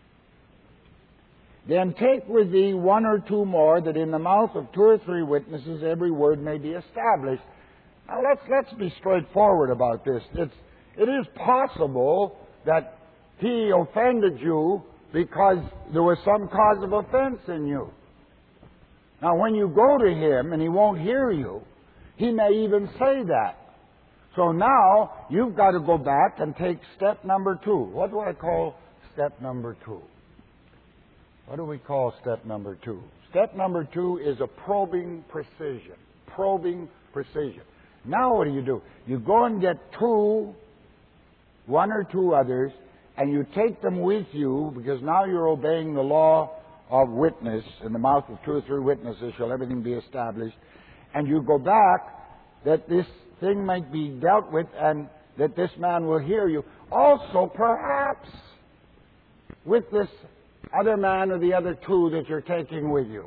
then take with thee one or two more, that in the mouth of two or three witnesses every word may be established. Now let's be straightforward about this. It is possible that he offended you because there was some cause of offense in you. Now when you go to him and he won't hear you, he may even say that. So now you've got to go back and take step number 2. What do I call step number 2? What do we call step number 2? Step number 2 is a probing precision. Probing precision. Now what do? You go and get one or two others, and you take them with you, because now you're obeying the law of witness. In the mouth of two or three witnesses shall everything be established. And you go back that this thing might be dealt with and that this man will hear you. Also, perhaps, with this other man or the other two that you're taking with you,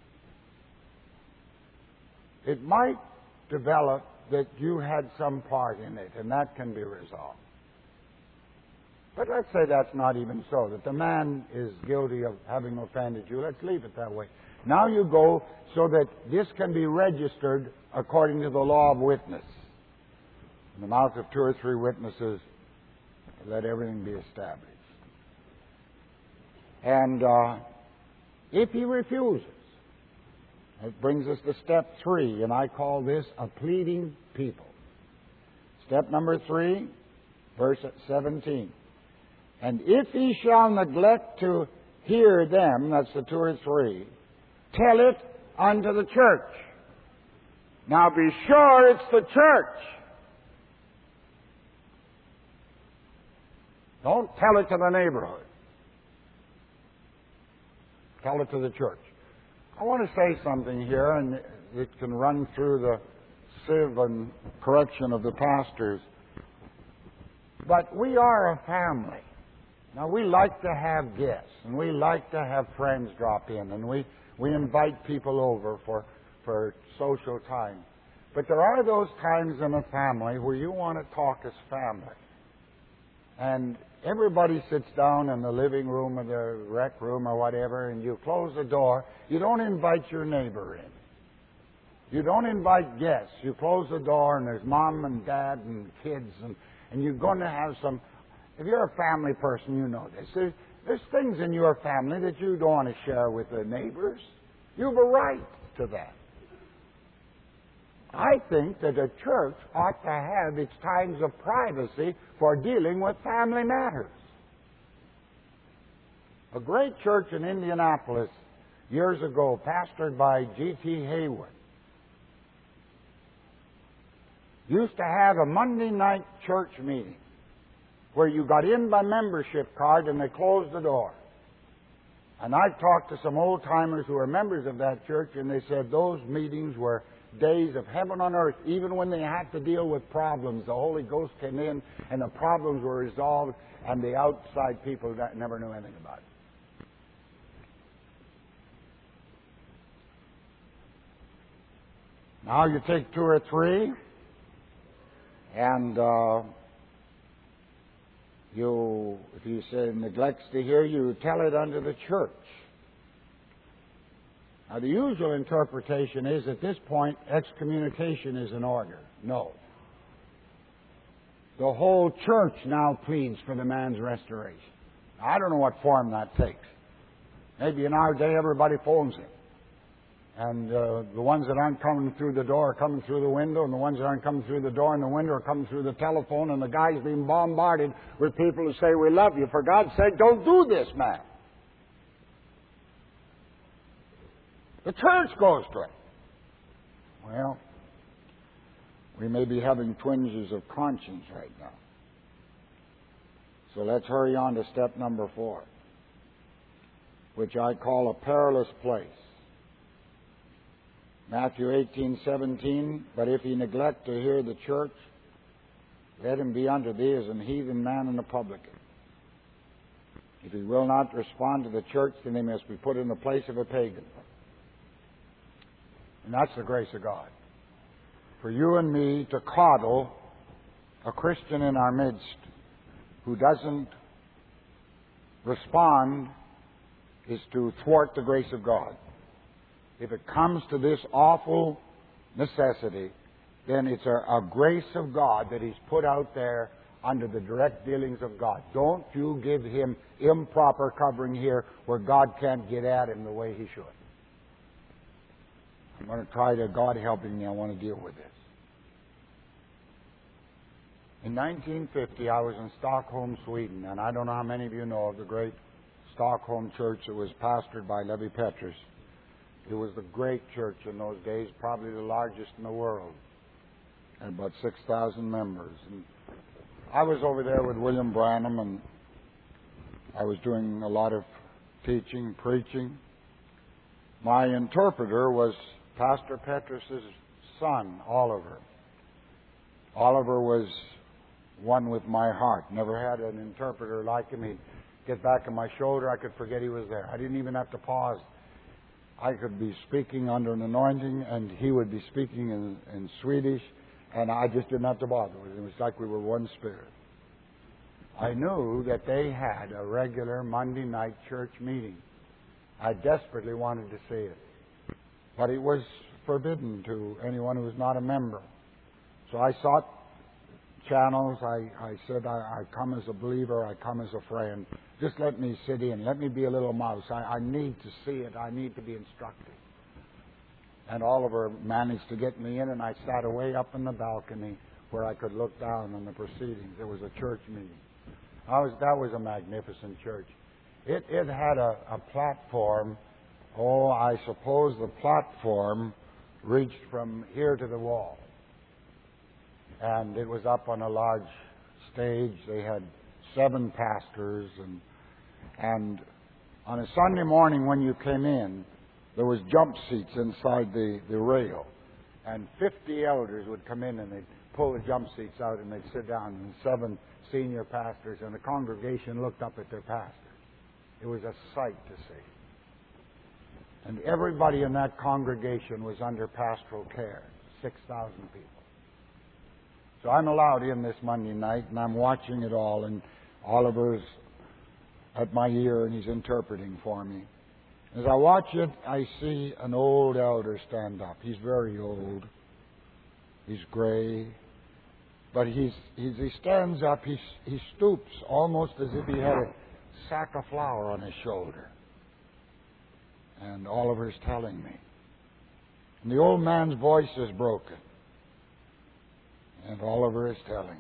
it might develop that you had some part in it, and that can be resolved. But let's say that's not even so, that the man is guilty of having offended you. Let's leave it that way. Now you go so that this can be registered according to the law of witness. In the mouth of two or three witnesses, let everything be established. And if he refuses, it brings us to step 3, and I call this a pleading people. Step number 3, verse 17. And if he shall neglect to hear them, that's the 2 or 3, tell it unto the church. Now be sure it's the church. Don't tell it to the neighborhood. Tell it to the church. I want to say something here, and it can run through the sieve and correction of the pastors. But we are a family. Now, we like to have guests, and we like to have friends drop in, and we invite people over for social time. But there are those times in a family where you want to talk as family. And everybody sits down in the living room or the rec room or whatever, and you close the door. You don't invite your neighbor in. You don't invite guests. You close the door, and there's mom and dad and kids, and you're going to have some... If you're a family person, you know this. There's things in your family that you don't want to share with the neighbors. You have a right to that. I think that a church ought to have its times of privacy for dealing with family matters. A great church in Indianapolis years ago, pastored by G.T. Haywood, used to have a Monday night church meeting where you got in by membership card and they closed the door. And I've talked to some old-timers who are members of that church, and they said those meetings were days of heaven on earth. Even when they had to deal with problems, the Holy Ghost came in and the problems were resolved, and the outside people never knew anything about it. Now you take two or three, and if you say neglects to hear, you tell it unto the church. Now the usual interpretation is at this point excommunication is in order. No. The whole church now pleads for the man's restoration. I don't know what form that takes. Maybe in our day everybody phones it. And the ones that aren't coming through the door are coming through the window, and the ones that aren't coming through the door and the window are coming through the telephone, and the guy's being bombarded with people who say, "We love you. For God's sake, don't do this, man." The church goes to it. Well, we may be having twinges of conscience right now. So let's hurry on to step number 4, which I call a perilous place. Matthew 18:17, "But if he neglect to hear the church, let him be unto thee as an heathen man and a publican. If he will not respond to the church, then he must be put in the place of a pagan." And that's the grace of God. For you and me to coddle a Christian in our midst who doesn't respond is to thwart the grace of God. If it comes to this awful necessity, then it's a grace of God that He's put out there under the direct dealings of God. Don't you give Him improper covering here where God can't get at Him the way He should. I'm going to try to, God helping me, I want to deal with this. In 1950, I was in Stockholm, Sweden, and I don't know how many of you know of the great Stockholm church that was pastored by Levi Petrus. It was the great church in those days, probably the largest in the world, and about 6,000 members. And I was over there with William Branham, and I was doing a lot of teaching, preaching. My interpreter was Pastor Petrus's son, Oliver. Oliver was one with my heart. Never had an interpreter like him. He'd get back on my shoulder, I could forget he was there. I didn't even have to pause. I could be speaking under an anointing, and he would be speaking in Swedish, and I just didn't have to bother with it. It was like we were one spirit. I knew that they had a regular Monday night church meeting. I desperately wanted to see it, but it was forbidden to anyone who was not a member. So I sought channels. I said, I come as a believer, I come as a friend. Just let me sit in. Let me be a little mouse. I need to see it. I need to be instructed. And Oliver managed to get me in, and I sat away up in the balcony where I could look down on the proceedings. It was a church meeting. That was a magnificent church. It had a platform. Oh, I suppose the platform reached from here to the wall. And it was up on a large stage. They had 7 pastors, and on a Sunday morning when you came in, there was jump seats inside the rail, and 50 elders would come in and they'd pull the jump seats out and they'd sit down, and 7 senior pastors, and the congregation looked up at their pastor. It was a sight to see. And everybody in that congregation was under pastoral care, 6,000 people. So I'm allowed in this Monday night, and I'm watching it all, and Oliver's at my ear, and he's interpreting for me. As I watch it, I see an old elder stand up. He's very old. He's gray. But he stands up, he stoops almost as if he had a sack of flour on his shoulder. And Oliver's telling me. And the old man's voice is broken. And Oliver is telling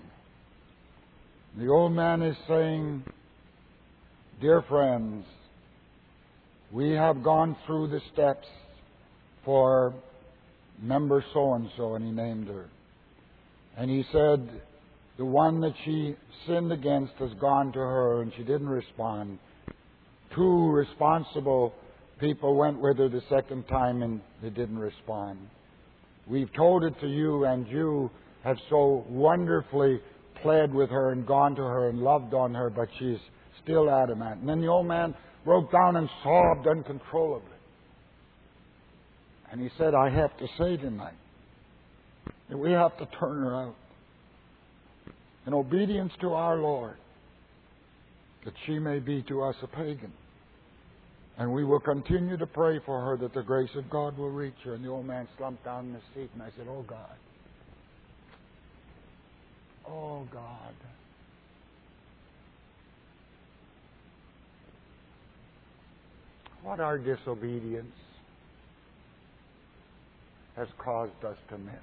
me. The old man is saying, "Dear friends, We have gone through the steps for member so-and-so, and he named her. And he said, the one that she sinned against has gone to her, and she didn't respond. 2 responsible people went with her the second time, and they didn't respond. We've told it to you, and you have so wonderfully pled with her and gone to her and loved on her, but she's still adamant. And then the old man broke down and sobbed uncontrollably. And he said, I have to say tonight that we have to turn her out in obedience to our Lord, that she may be to us a pagan. And we will continue to pray for her that the grace of God will reach her. And the old man slumped down in his seat, and I said, oh God. Oh God. What our disobedience has caused us to miss.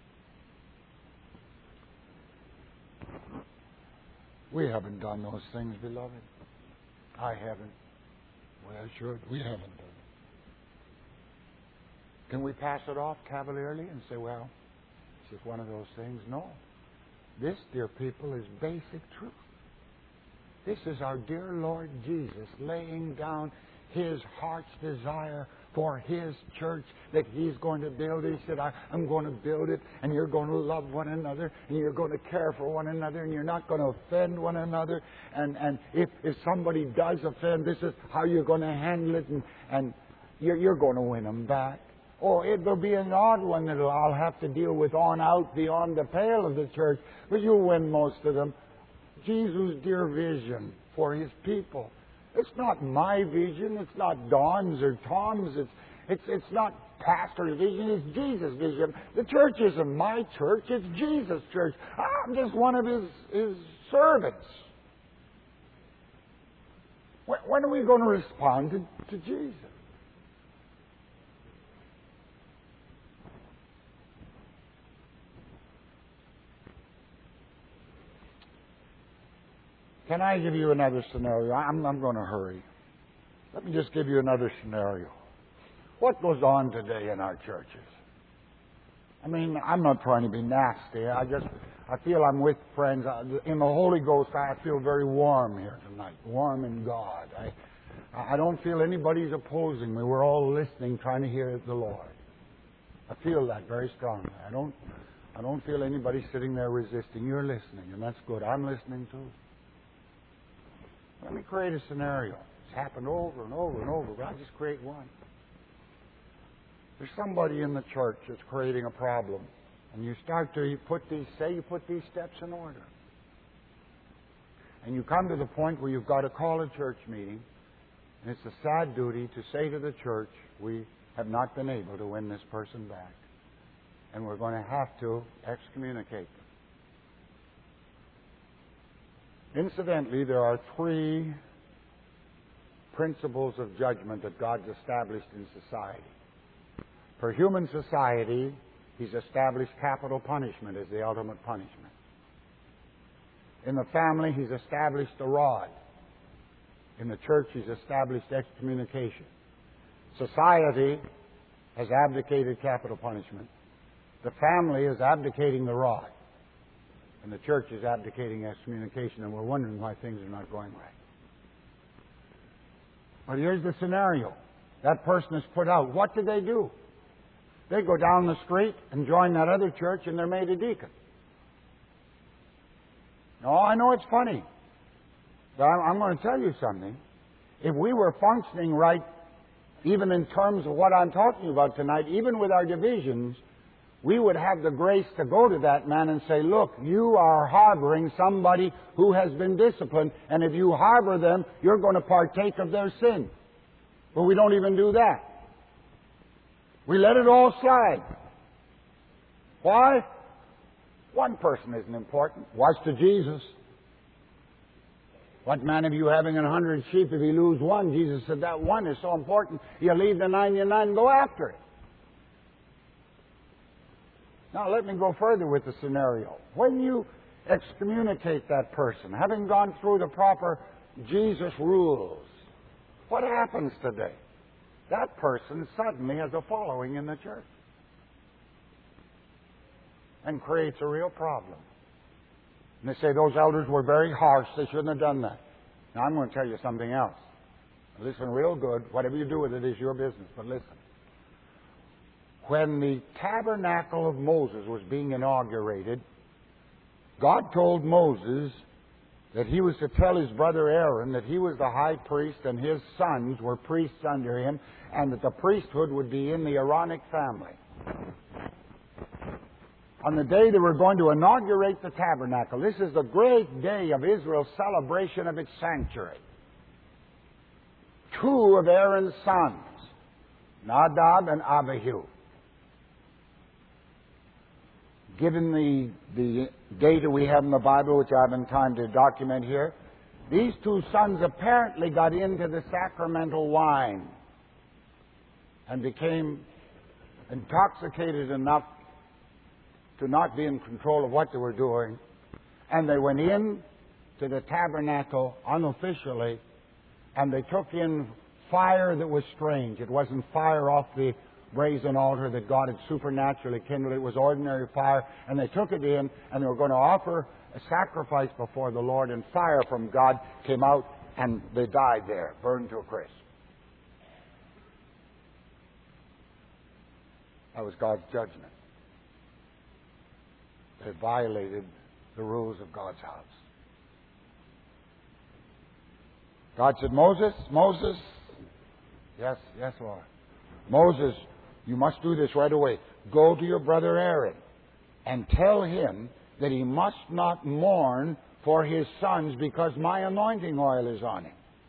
We haven't done those things, beloved. I haven't. Well, I should. We haven't done it. Can we pass it off cavalierly and say, well, it's just one of those things? No. This, dear people, is basic truth. This is our dear Lord Jesus laying down His heart's desire for His church that He's going to build. He said, I'm going to build it, and you're going to love one another, and you're going to care for one another, and you're not going to offend one another. And if somebody does offend, this is how you're going to handle it, and you're going to win them back. Or it'll be an odd one that I'll have to deal with on out beyond the pale of the church, but you'll win most of them. Jesus' dear vision for His people. It's not my vision. It's not Don's or Tom's. It's not pastor's vision. It's Jesus' vision. The church isn't my church. It's Jesus' church. I'm just one of His servants. When are we going to respond to Jesus? Can I give you another scenario? I'm going to hurry. Let me just give you another scenario. What goes on today in our churches? I mean, I'm not trying to be nasty. I feel I'm with friends. In the Holy Ghost, I feel very warm here tonight. Warm in God. I don't feel anybody's opposing me. We're all listening, trying to hear the Lord. I feel that very strongly. I don't feel anybody sitting there resisting. You're listening, and that's good. I'm listening too. Let me create a scenario. It's happened over and over and over, but I'll just create one. There's somebody in the church that's creating a problem, and you start to put these steps in order. And you come to the point where you've got to call a church meeting, and it's a sad duty to say to the church, we have not been able to win this person back, and we're going to have to excommunicate them. Incidentally, there are 3 principles of judgment that God's established in society. For human society, He's established capital punishment as the ultimate punishment. In the family, He's established the rod. In the church, He's established excommunication. Society has abdicated capital punishment. The family is abdicating the rod. And the church is abdicating excommunication, and we're wondering why things are not going right. But here's the scenario. That person is put out. What do? They go down the street and join that other church, and they're made a deacon. No, I know it's funny. But I'm going to tell you something. If we were functioning right, even in terms of what I'm talking about tonight, even with our divisions, we would have the grace to go to that man and say, look, you are harboring somebody who has been disciplined, and if you harbor them, you're going to partake of their sin. But we don't even do that. We let it all slide. Why? One person isn't important. Watch to Jesus. What man of you having 100 sheep, if he lose one? Jesus said that one is so important, you leave the 99 and go after it. Now, let me go further with the scenario. When you excommunicate that person, having gone through the proper Jesus rules, what happens today? that person suddenly has a following in the church and creates a real problem. And they say those elders were very harsh. They shouldn't have done that. Now, I'm going to tell you something else. Listen real good. Whatever you do with it is your business, but listen. When the tabernacle of Moses was being inaugurated, God told Moses that he was to tell his brother Aaron that he was the high priest and his sons were priests under him, and that the priesthood would be in the Aaronic family. On the day they were going to inaugurate the tabernacle, this is the great day of Israel's celebration of its sanctuary. Two of Aaron's sons, Nadab and Abihu, given the data we have in the Bible, which I haven't time to document here, these two sons apparently got into the sacramental wine and became intoxicated enough to not be in control of what they were doing. And they went in to the tabernacle unofficially, and they took in fire that was strange. It wasn't fire off the brazen altar that God had supernaturally kindled. It was ordinary fire, and they took it in, and they were going to offer a sacrifice before the Lord, and fire from God came out, and they died there, burned to a crisp. That was God's judgment. They violated the rules of God's house. God said, Moses, yes, Lord. Moses, you must do this right away. Go to your brother Aaron and tell him that he must not mourn for his sons because my anointing oil is on him.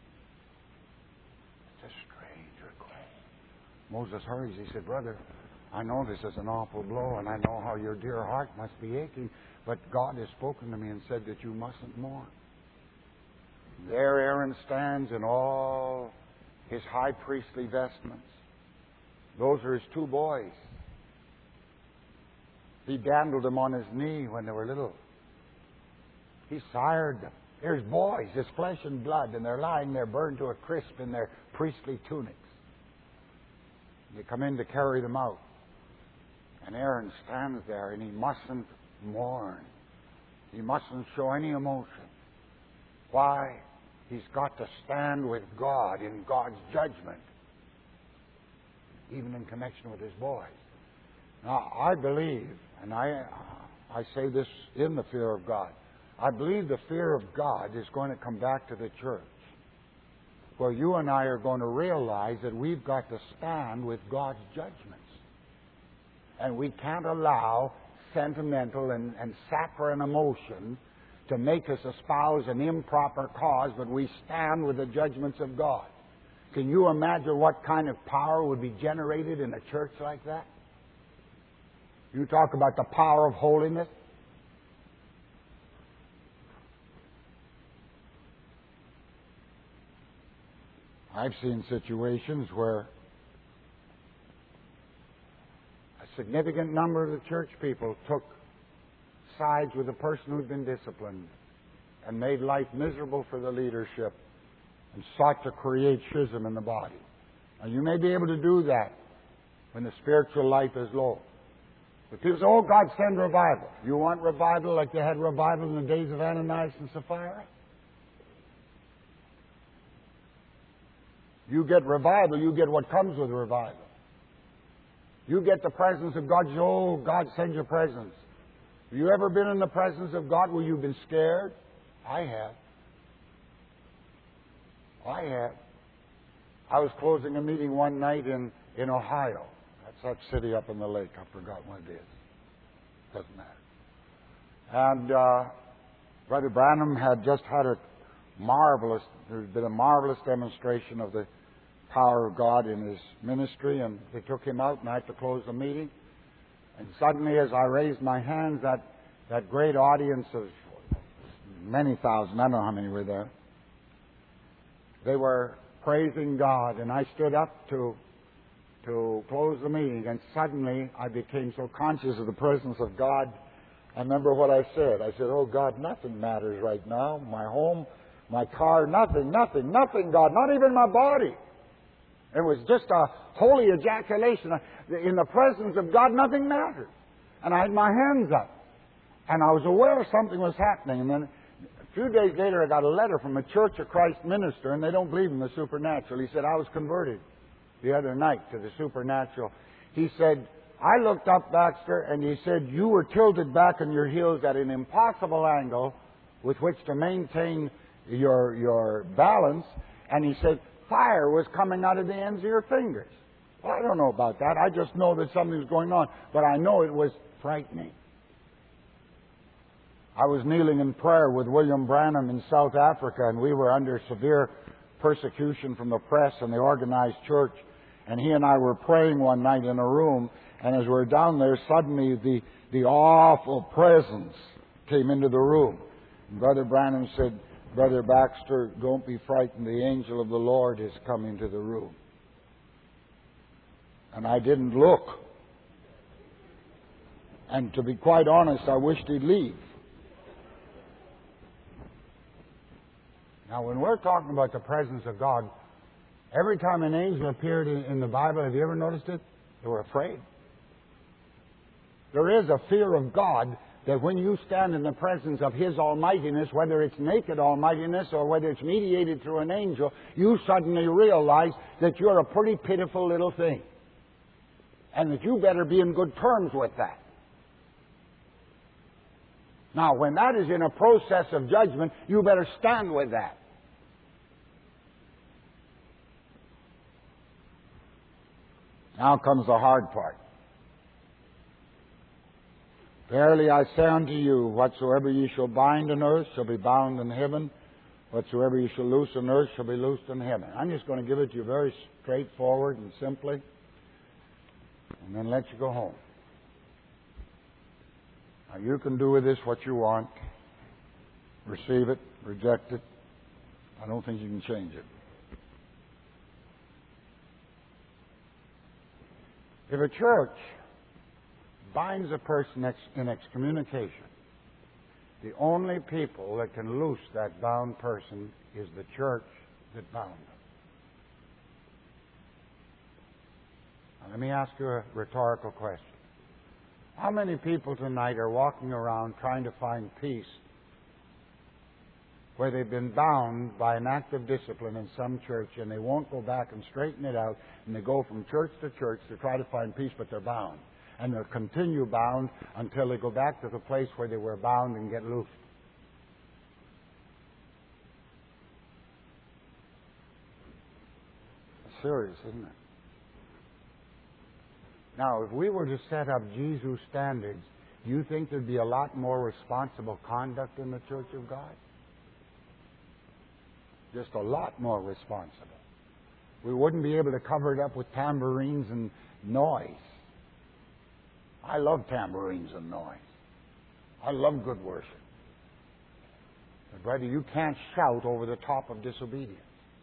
It's a strange request. Moses hurries. He said, brother, I know this is an awful blow, and I know how your dear heart must be aching, but God has spoken to me and said that you mustn't mourn. There Aaron stands in all his high priestly vestments. Those are his two boys. He dandled them on his knee when they were little. He sired them. They're his boys, his flesh and blood, and they're lying there burned to a crisp in their priestly tunics. They come in to carry them out. And Aaron stands there, and he mustn't mourn. He mustn't show any emotion. Why? He's got to stand with God in God's judgment, even in connection with his boys. Now, I believe, and I say this in the fear of God, I believe the fear of God is going to come back to the church, where you and I are going to realize that we've got to stand with God's judgments. And we can't allow sentimental and saccharine emotion to make us espouse an improper cause, but we stand with the judgments of God. Can you imagine what kind of power would be generated in a church like that? You talk about the power of holiness. I've seen situations where a significant number of the church people took sides with a person who'd been disciplined and made life miserable for the leadership and sought to create schism in the body. Now, you may be able to do that when the spiritual life is low. But people say, oh, God, send revival. You want revival like they had revival in the days of Ananias and Sapphira? You get revival, you get what comes with revival. You get the presence of God. Oh, God, send your presence. Have you ever been in the presence of God where you've been scared? I have. I was closing a meeting one night in Ohio. That's that city up in the lake. I forgot what it is. Doesn't matter. And Brother Branham had just had there's been a marvelous demonstration of the power of God in his ministry, and they took him out, and I had to close the meeting. And suddenly, as I raised my hands, that great audience of many thousand, I don't know how many were there, they were praising God, and I stood up to close the meeting, and suddenly I became so conscious of the presence of God. I remember what I said. I said, oh, God, nothing matters right now. My home, my car, nothing, God, not even my body. It was just a holy ejaculation. In the presence of God, nothing mattered. And I had my hands up. And I was aware something was happening. And then a few days later, I got a letter from a Church of Christ minister, and they don't believe in the supernatural. He said, I was converted the other night to the supernatural. He said, I looked up, Baxter, and he said, you were tilted back on your heels at an impossible angle with which to maintain your balance. And he said, fire was coming out of the ends of your fingers. Well, I don't know about that. I just know that something was going on. But I know it was frightening. I was kneeling in prayer with William Branham in South Africa, and we were under severe persecution from the press and the organized church. And he and I were praying one night in a room, and as we were down there, suddenly the awful presence came into the room. And Brother Branham said, Brother Baxter, don't be frightened. The angel of the Lord is coming to the room. And I didn't look. And to be quite honest, I wished he'd leave. Now, when we're talking about the presence of God, every time an angel appeared in the Bible, have you ever noticed it? They were afraid. There is a fear of God that when you stand in the presence of His almightiness, whether it's naked almightiness or whether it's mediated through an angel, you suddenly realize that you're a pretty pitiful little thing. And that you better be in good terms with that. Now, when that is in a process of judgment, you better stand with that. Now comes the hard part. Verily I say unto you, whatsoever ye shall bind on earth shall be bound in heaven. Whatsoever ye shall loose on earth shall be loosed in heaven. I'm just going to give it to you very straightforward and simply, and then let you go home. Now, you can do with this what you want. Receive it, reject it. I don't think you can change it. If a church binds a person in excommunication, the only people that can loose that bound person is the church that bound them. Now, let me ask you a rhetorical question. How many people tonight are walking around trying to find peace where they've been bound by an act of discipline in some church and they won't go back and straighten it out, and they go from church to church to try to find peace, but they're bound. And they'll continue bound until they go back to the place where they were bound and get loose. It's serious, isn't it? Now, if we were to set up Jesus standards, do you think there'd be a lot more responsible conduct in the Church of God? Just a lot more responsible. We wouldn't be able to cover it up with tambourines and noise. I love tambourines and noise. I love good worship. But brother, you can't shout over the top of disobedience.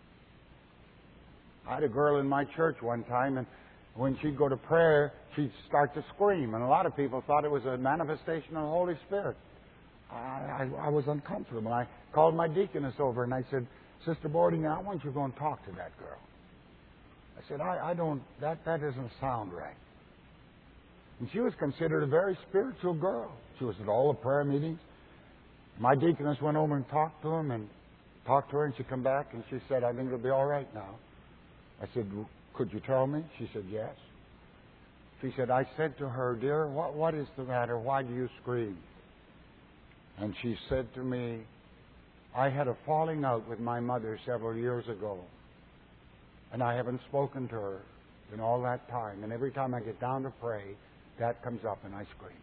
I had a girl in my church one time, and when she'd go to prayer, she'd start to scream. And a lot of people thought it was a manifestation of the Holy Spirit. I was uncomfortable. I called my deaconess over and I said, Sister Boarding, I want you to go and talk to that girl. I said, I don't, that doesn't sound right. And she was considered a very spiritual girl. She was at all the prayer meetings. My deaconess went over and talked to her, and she come back and she said, I think it'll be all right now. I said, could you tell me? She said, yes. She said, I said to her, dear, what is the matter? Why do you scream? And she said to me, I had a falling out with my mother several years ago, and I haven't spoken to her in all that time. And every time I get down to pray, that comes up and I scream.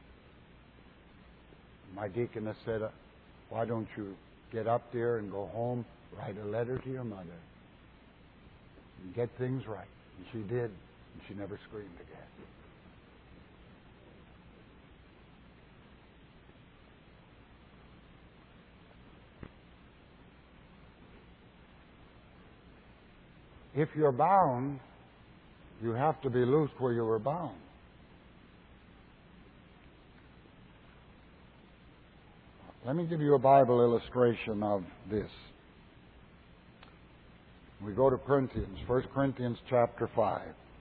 My deaconess said, why don't you get up there and go home, write a letter to your mother, and get things right. And she did, and she never screamed again. If you're bound, you have to be loosed where you were bound. Let me give you a Bible illustration of this. We go to Corinthians, 1 Corinthians chapter 5.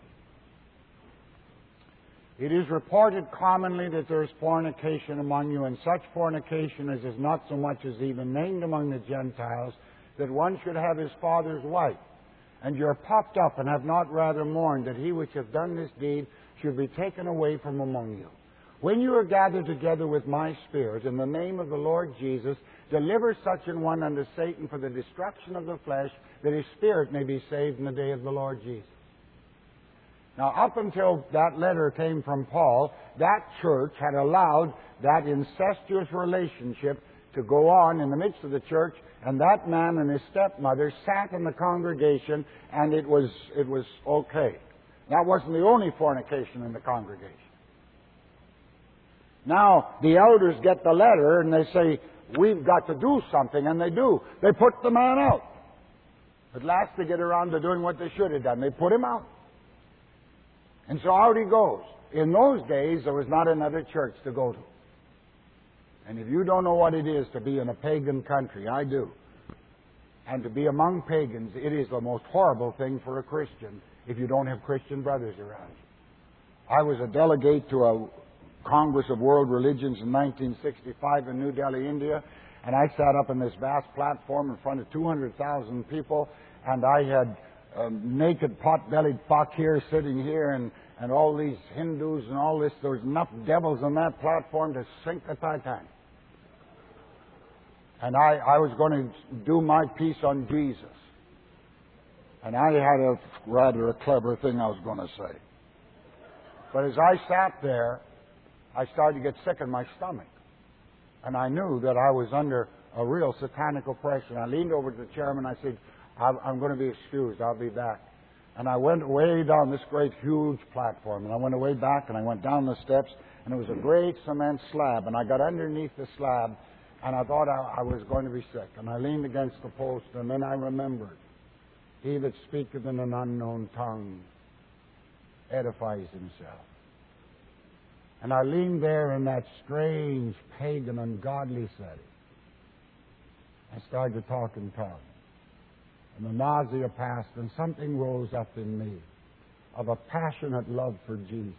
It is reported commonly that there is fornication among you, and such fornication as is not so much as even named among the Gentiles, that one should have his father's wife. And you are puffed up, and have not rather mourned that he which hath done this deed should be taken away from among you. When you are gathered together with my Spirit, in the name of the Lord Jesus, deliver such an one unto Satan for the destruction of the flesh, that his spirit may be saved in the day of the Lord Jesus. Now, up until that letter came from Paul, that church had allowed that incestuous relationship to go on in the midst of the church, and that man and his stepmother sat in the congregation, and it was okay. That wasn't the only fornication in the congregation. Now, the elders get the letter, and they say, we've got to do something, and they do. They put the man out. At last they get around to doing what they should have done. They put him out. And so out he goes. In those days, there was not another church to go to. And if you don't know what it is to be in a pagan country, I do. And to be among pagans, it is the most horrible thing for a Christian if you don't have Christian brothers around you. I was a delegate to a Congress of World Religions in 1965 in New Delhi, India, and I sat up on this vast platform in front of 200,000 people, and I had naked pot-bellied fakirs sitting here, and all these Hindus and all this. There was enough devils on that platform to sink the Titanic. And I was going to do my piece on Jesus. And I had a rather clever thing I was going to say. But as I sat there, I started to get sick in my stomach. And I knew that I was under a real satanic oppression. I leaned over to the chairman and I said, I'm going to be excused. I'll be back. And I went way down this great, huge platform. And I went way back and I went down the steps. And it was a great cement slab. And I got underneath the slab and I thought I was going to be sick. And I leaned against the post and then I remembered, he that speaketh in an unknown tongue edifies himself. And I leaned there in that strange, pagan, ungodly setting. I started to talk in tongues. And the nausea passed, and something rose up in me of a passionate love for Jesus.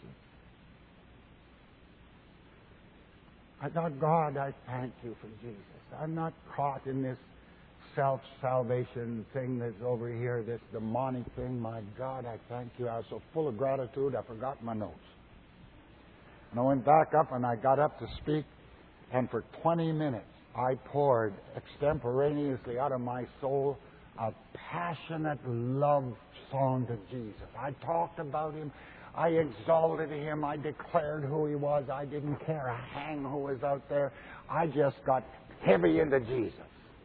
I thought, God, I thank you for Jesus. I'm not caught in this self-salvation thing that's over here, this demonic thing. My God, I thank you. I was so full of gratitude, I forgot my notes. And I went back up and I got up to speak, and for 20 minutes I poured extemporaneously out of my soul a passionate love song to Jesus. I talked about him. I exalted him. I declared who he was. I didn't care a hang who was out there. I just got heavy into Jesus.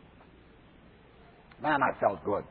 Man, I felt good.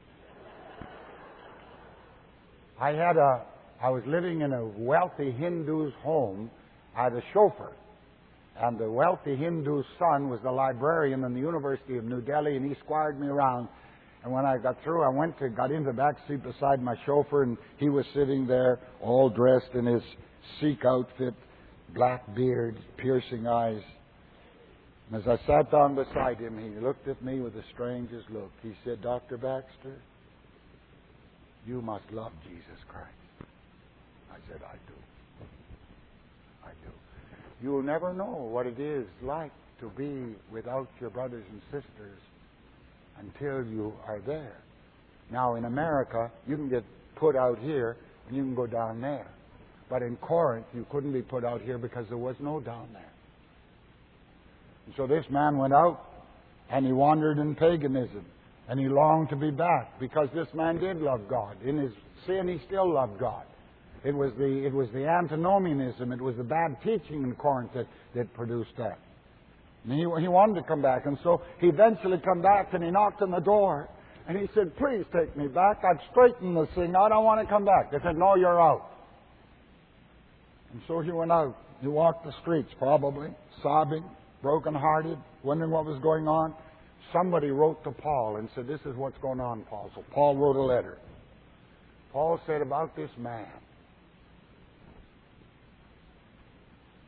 I was living in a wealthy Hindu's home. I had a chauffeur. And the wealthy Hindu's son was the librarian in the University of New Delhi, and he squired me around. And when I got through, I got into the back seat beside my chauffeur, and he was sitting there all dressed in his Sikh outfit, black beard, piercing eyes. And as I sat down beside him, he looked at me with the strangest look. He said, Dr. Baxter, you must love Jesus Christ. I said, I do. I do. You'll never know what it is like to be without your brothers and sisters until you are there. Now, in America, you can get put out here and you can go down there. But in Corinth, you couldn't be put out here because there was no down there. And so this man went out and he wandered in paganism. And he longed to be back because this man did love God. In his sin, he still loved God. It was the antinomianism, it was the bad teaching in Corinth that produced that. And he wanted to come back, and so he eventually come back and he knocked on the door and he said, please take me back. I've straightened this thing out. I want to come back. They said, no, you're out. And so he went out. He walked the streets, probably, sobbing, broken-hearted, wondering what was going on. Somebody wrote to Paul and said, this is what's going on, Paul. So Paul wrote a letter. Paul said about this man,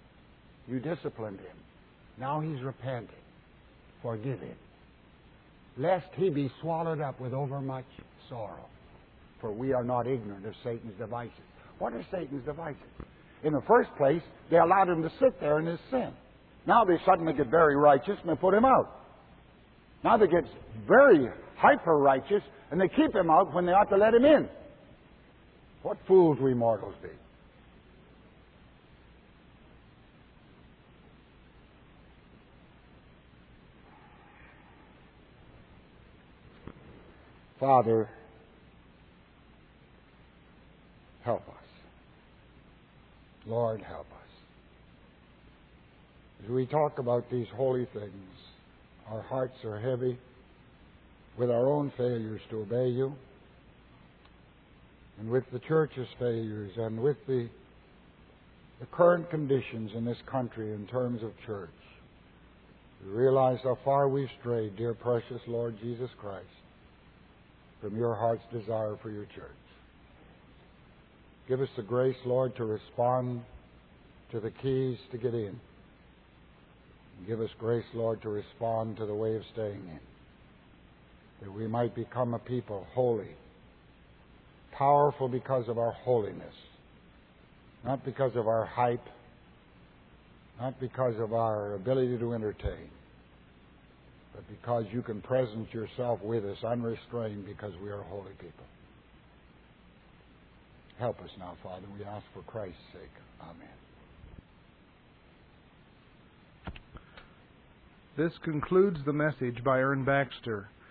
you disciplined him. Now he's repenting. Forgive him. lest he be swallowed up with overmuch sorrow. For we are not ignorant of Satan's devices. What are Satan's devices? In the first place, they allowed him to sit there in his sin. Now they suddenly get very righteous and they put him out. Now they get very hyper-righteous and they keep him out when they ought to let him in. What fools we mortals be. Father, help us. Lord, help us. As we talk about these holy things, our hearts are heavy with our own failures to obey you, and with the church's failures, and with the current conditions in this country in terms of church. We realize how far we've strayed, dear precious Lord Jesus Christ, from your heart's desire for your church. Give us the grace, Lord, to respond to the keys to get in. And give us grace, Lord, to respond to the way of staying in. That we might become a people holy, powerful because of our holiness, not because of our hype, not because of our ability to entertain, but because you can presence yourself with us unrestrained because we are holy people. Help us now, Father, we ask for Christ's sake. Amen. This concludes the message by Ern Baxter.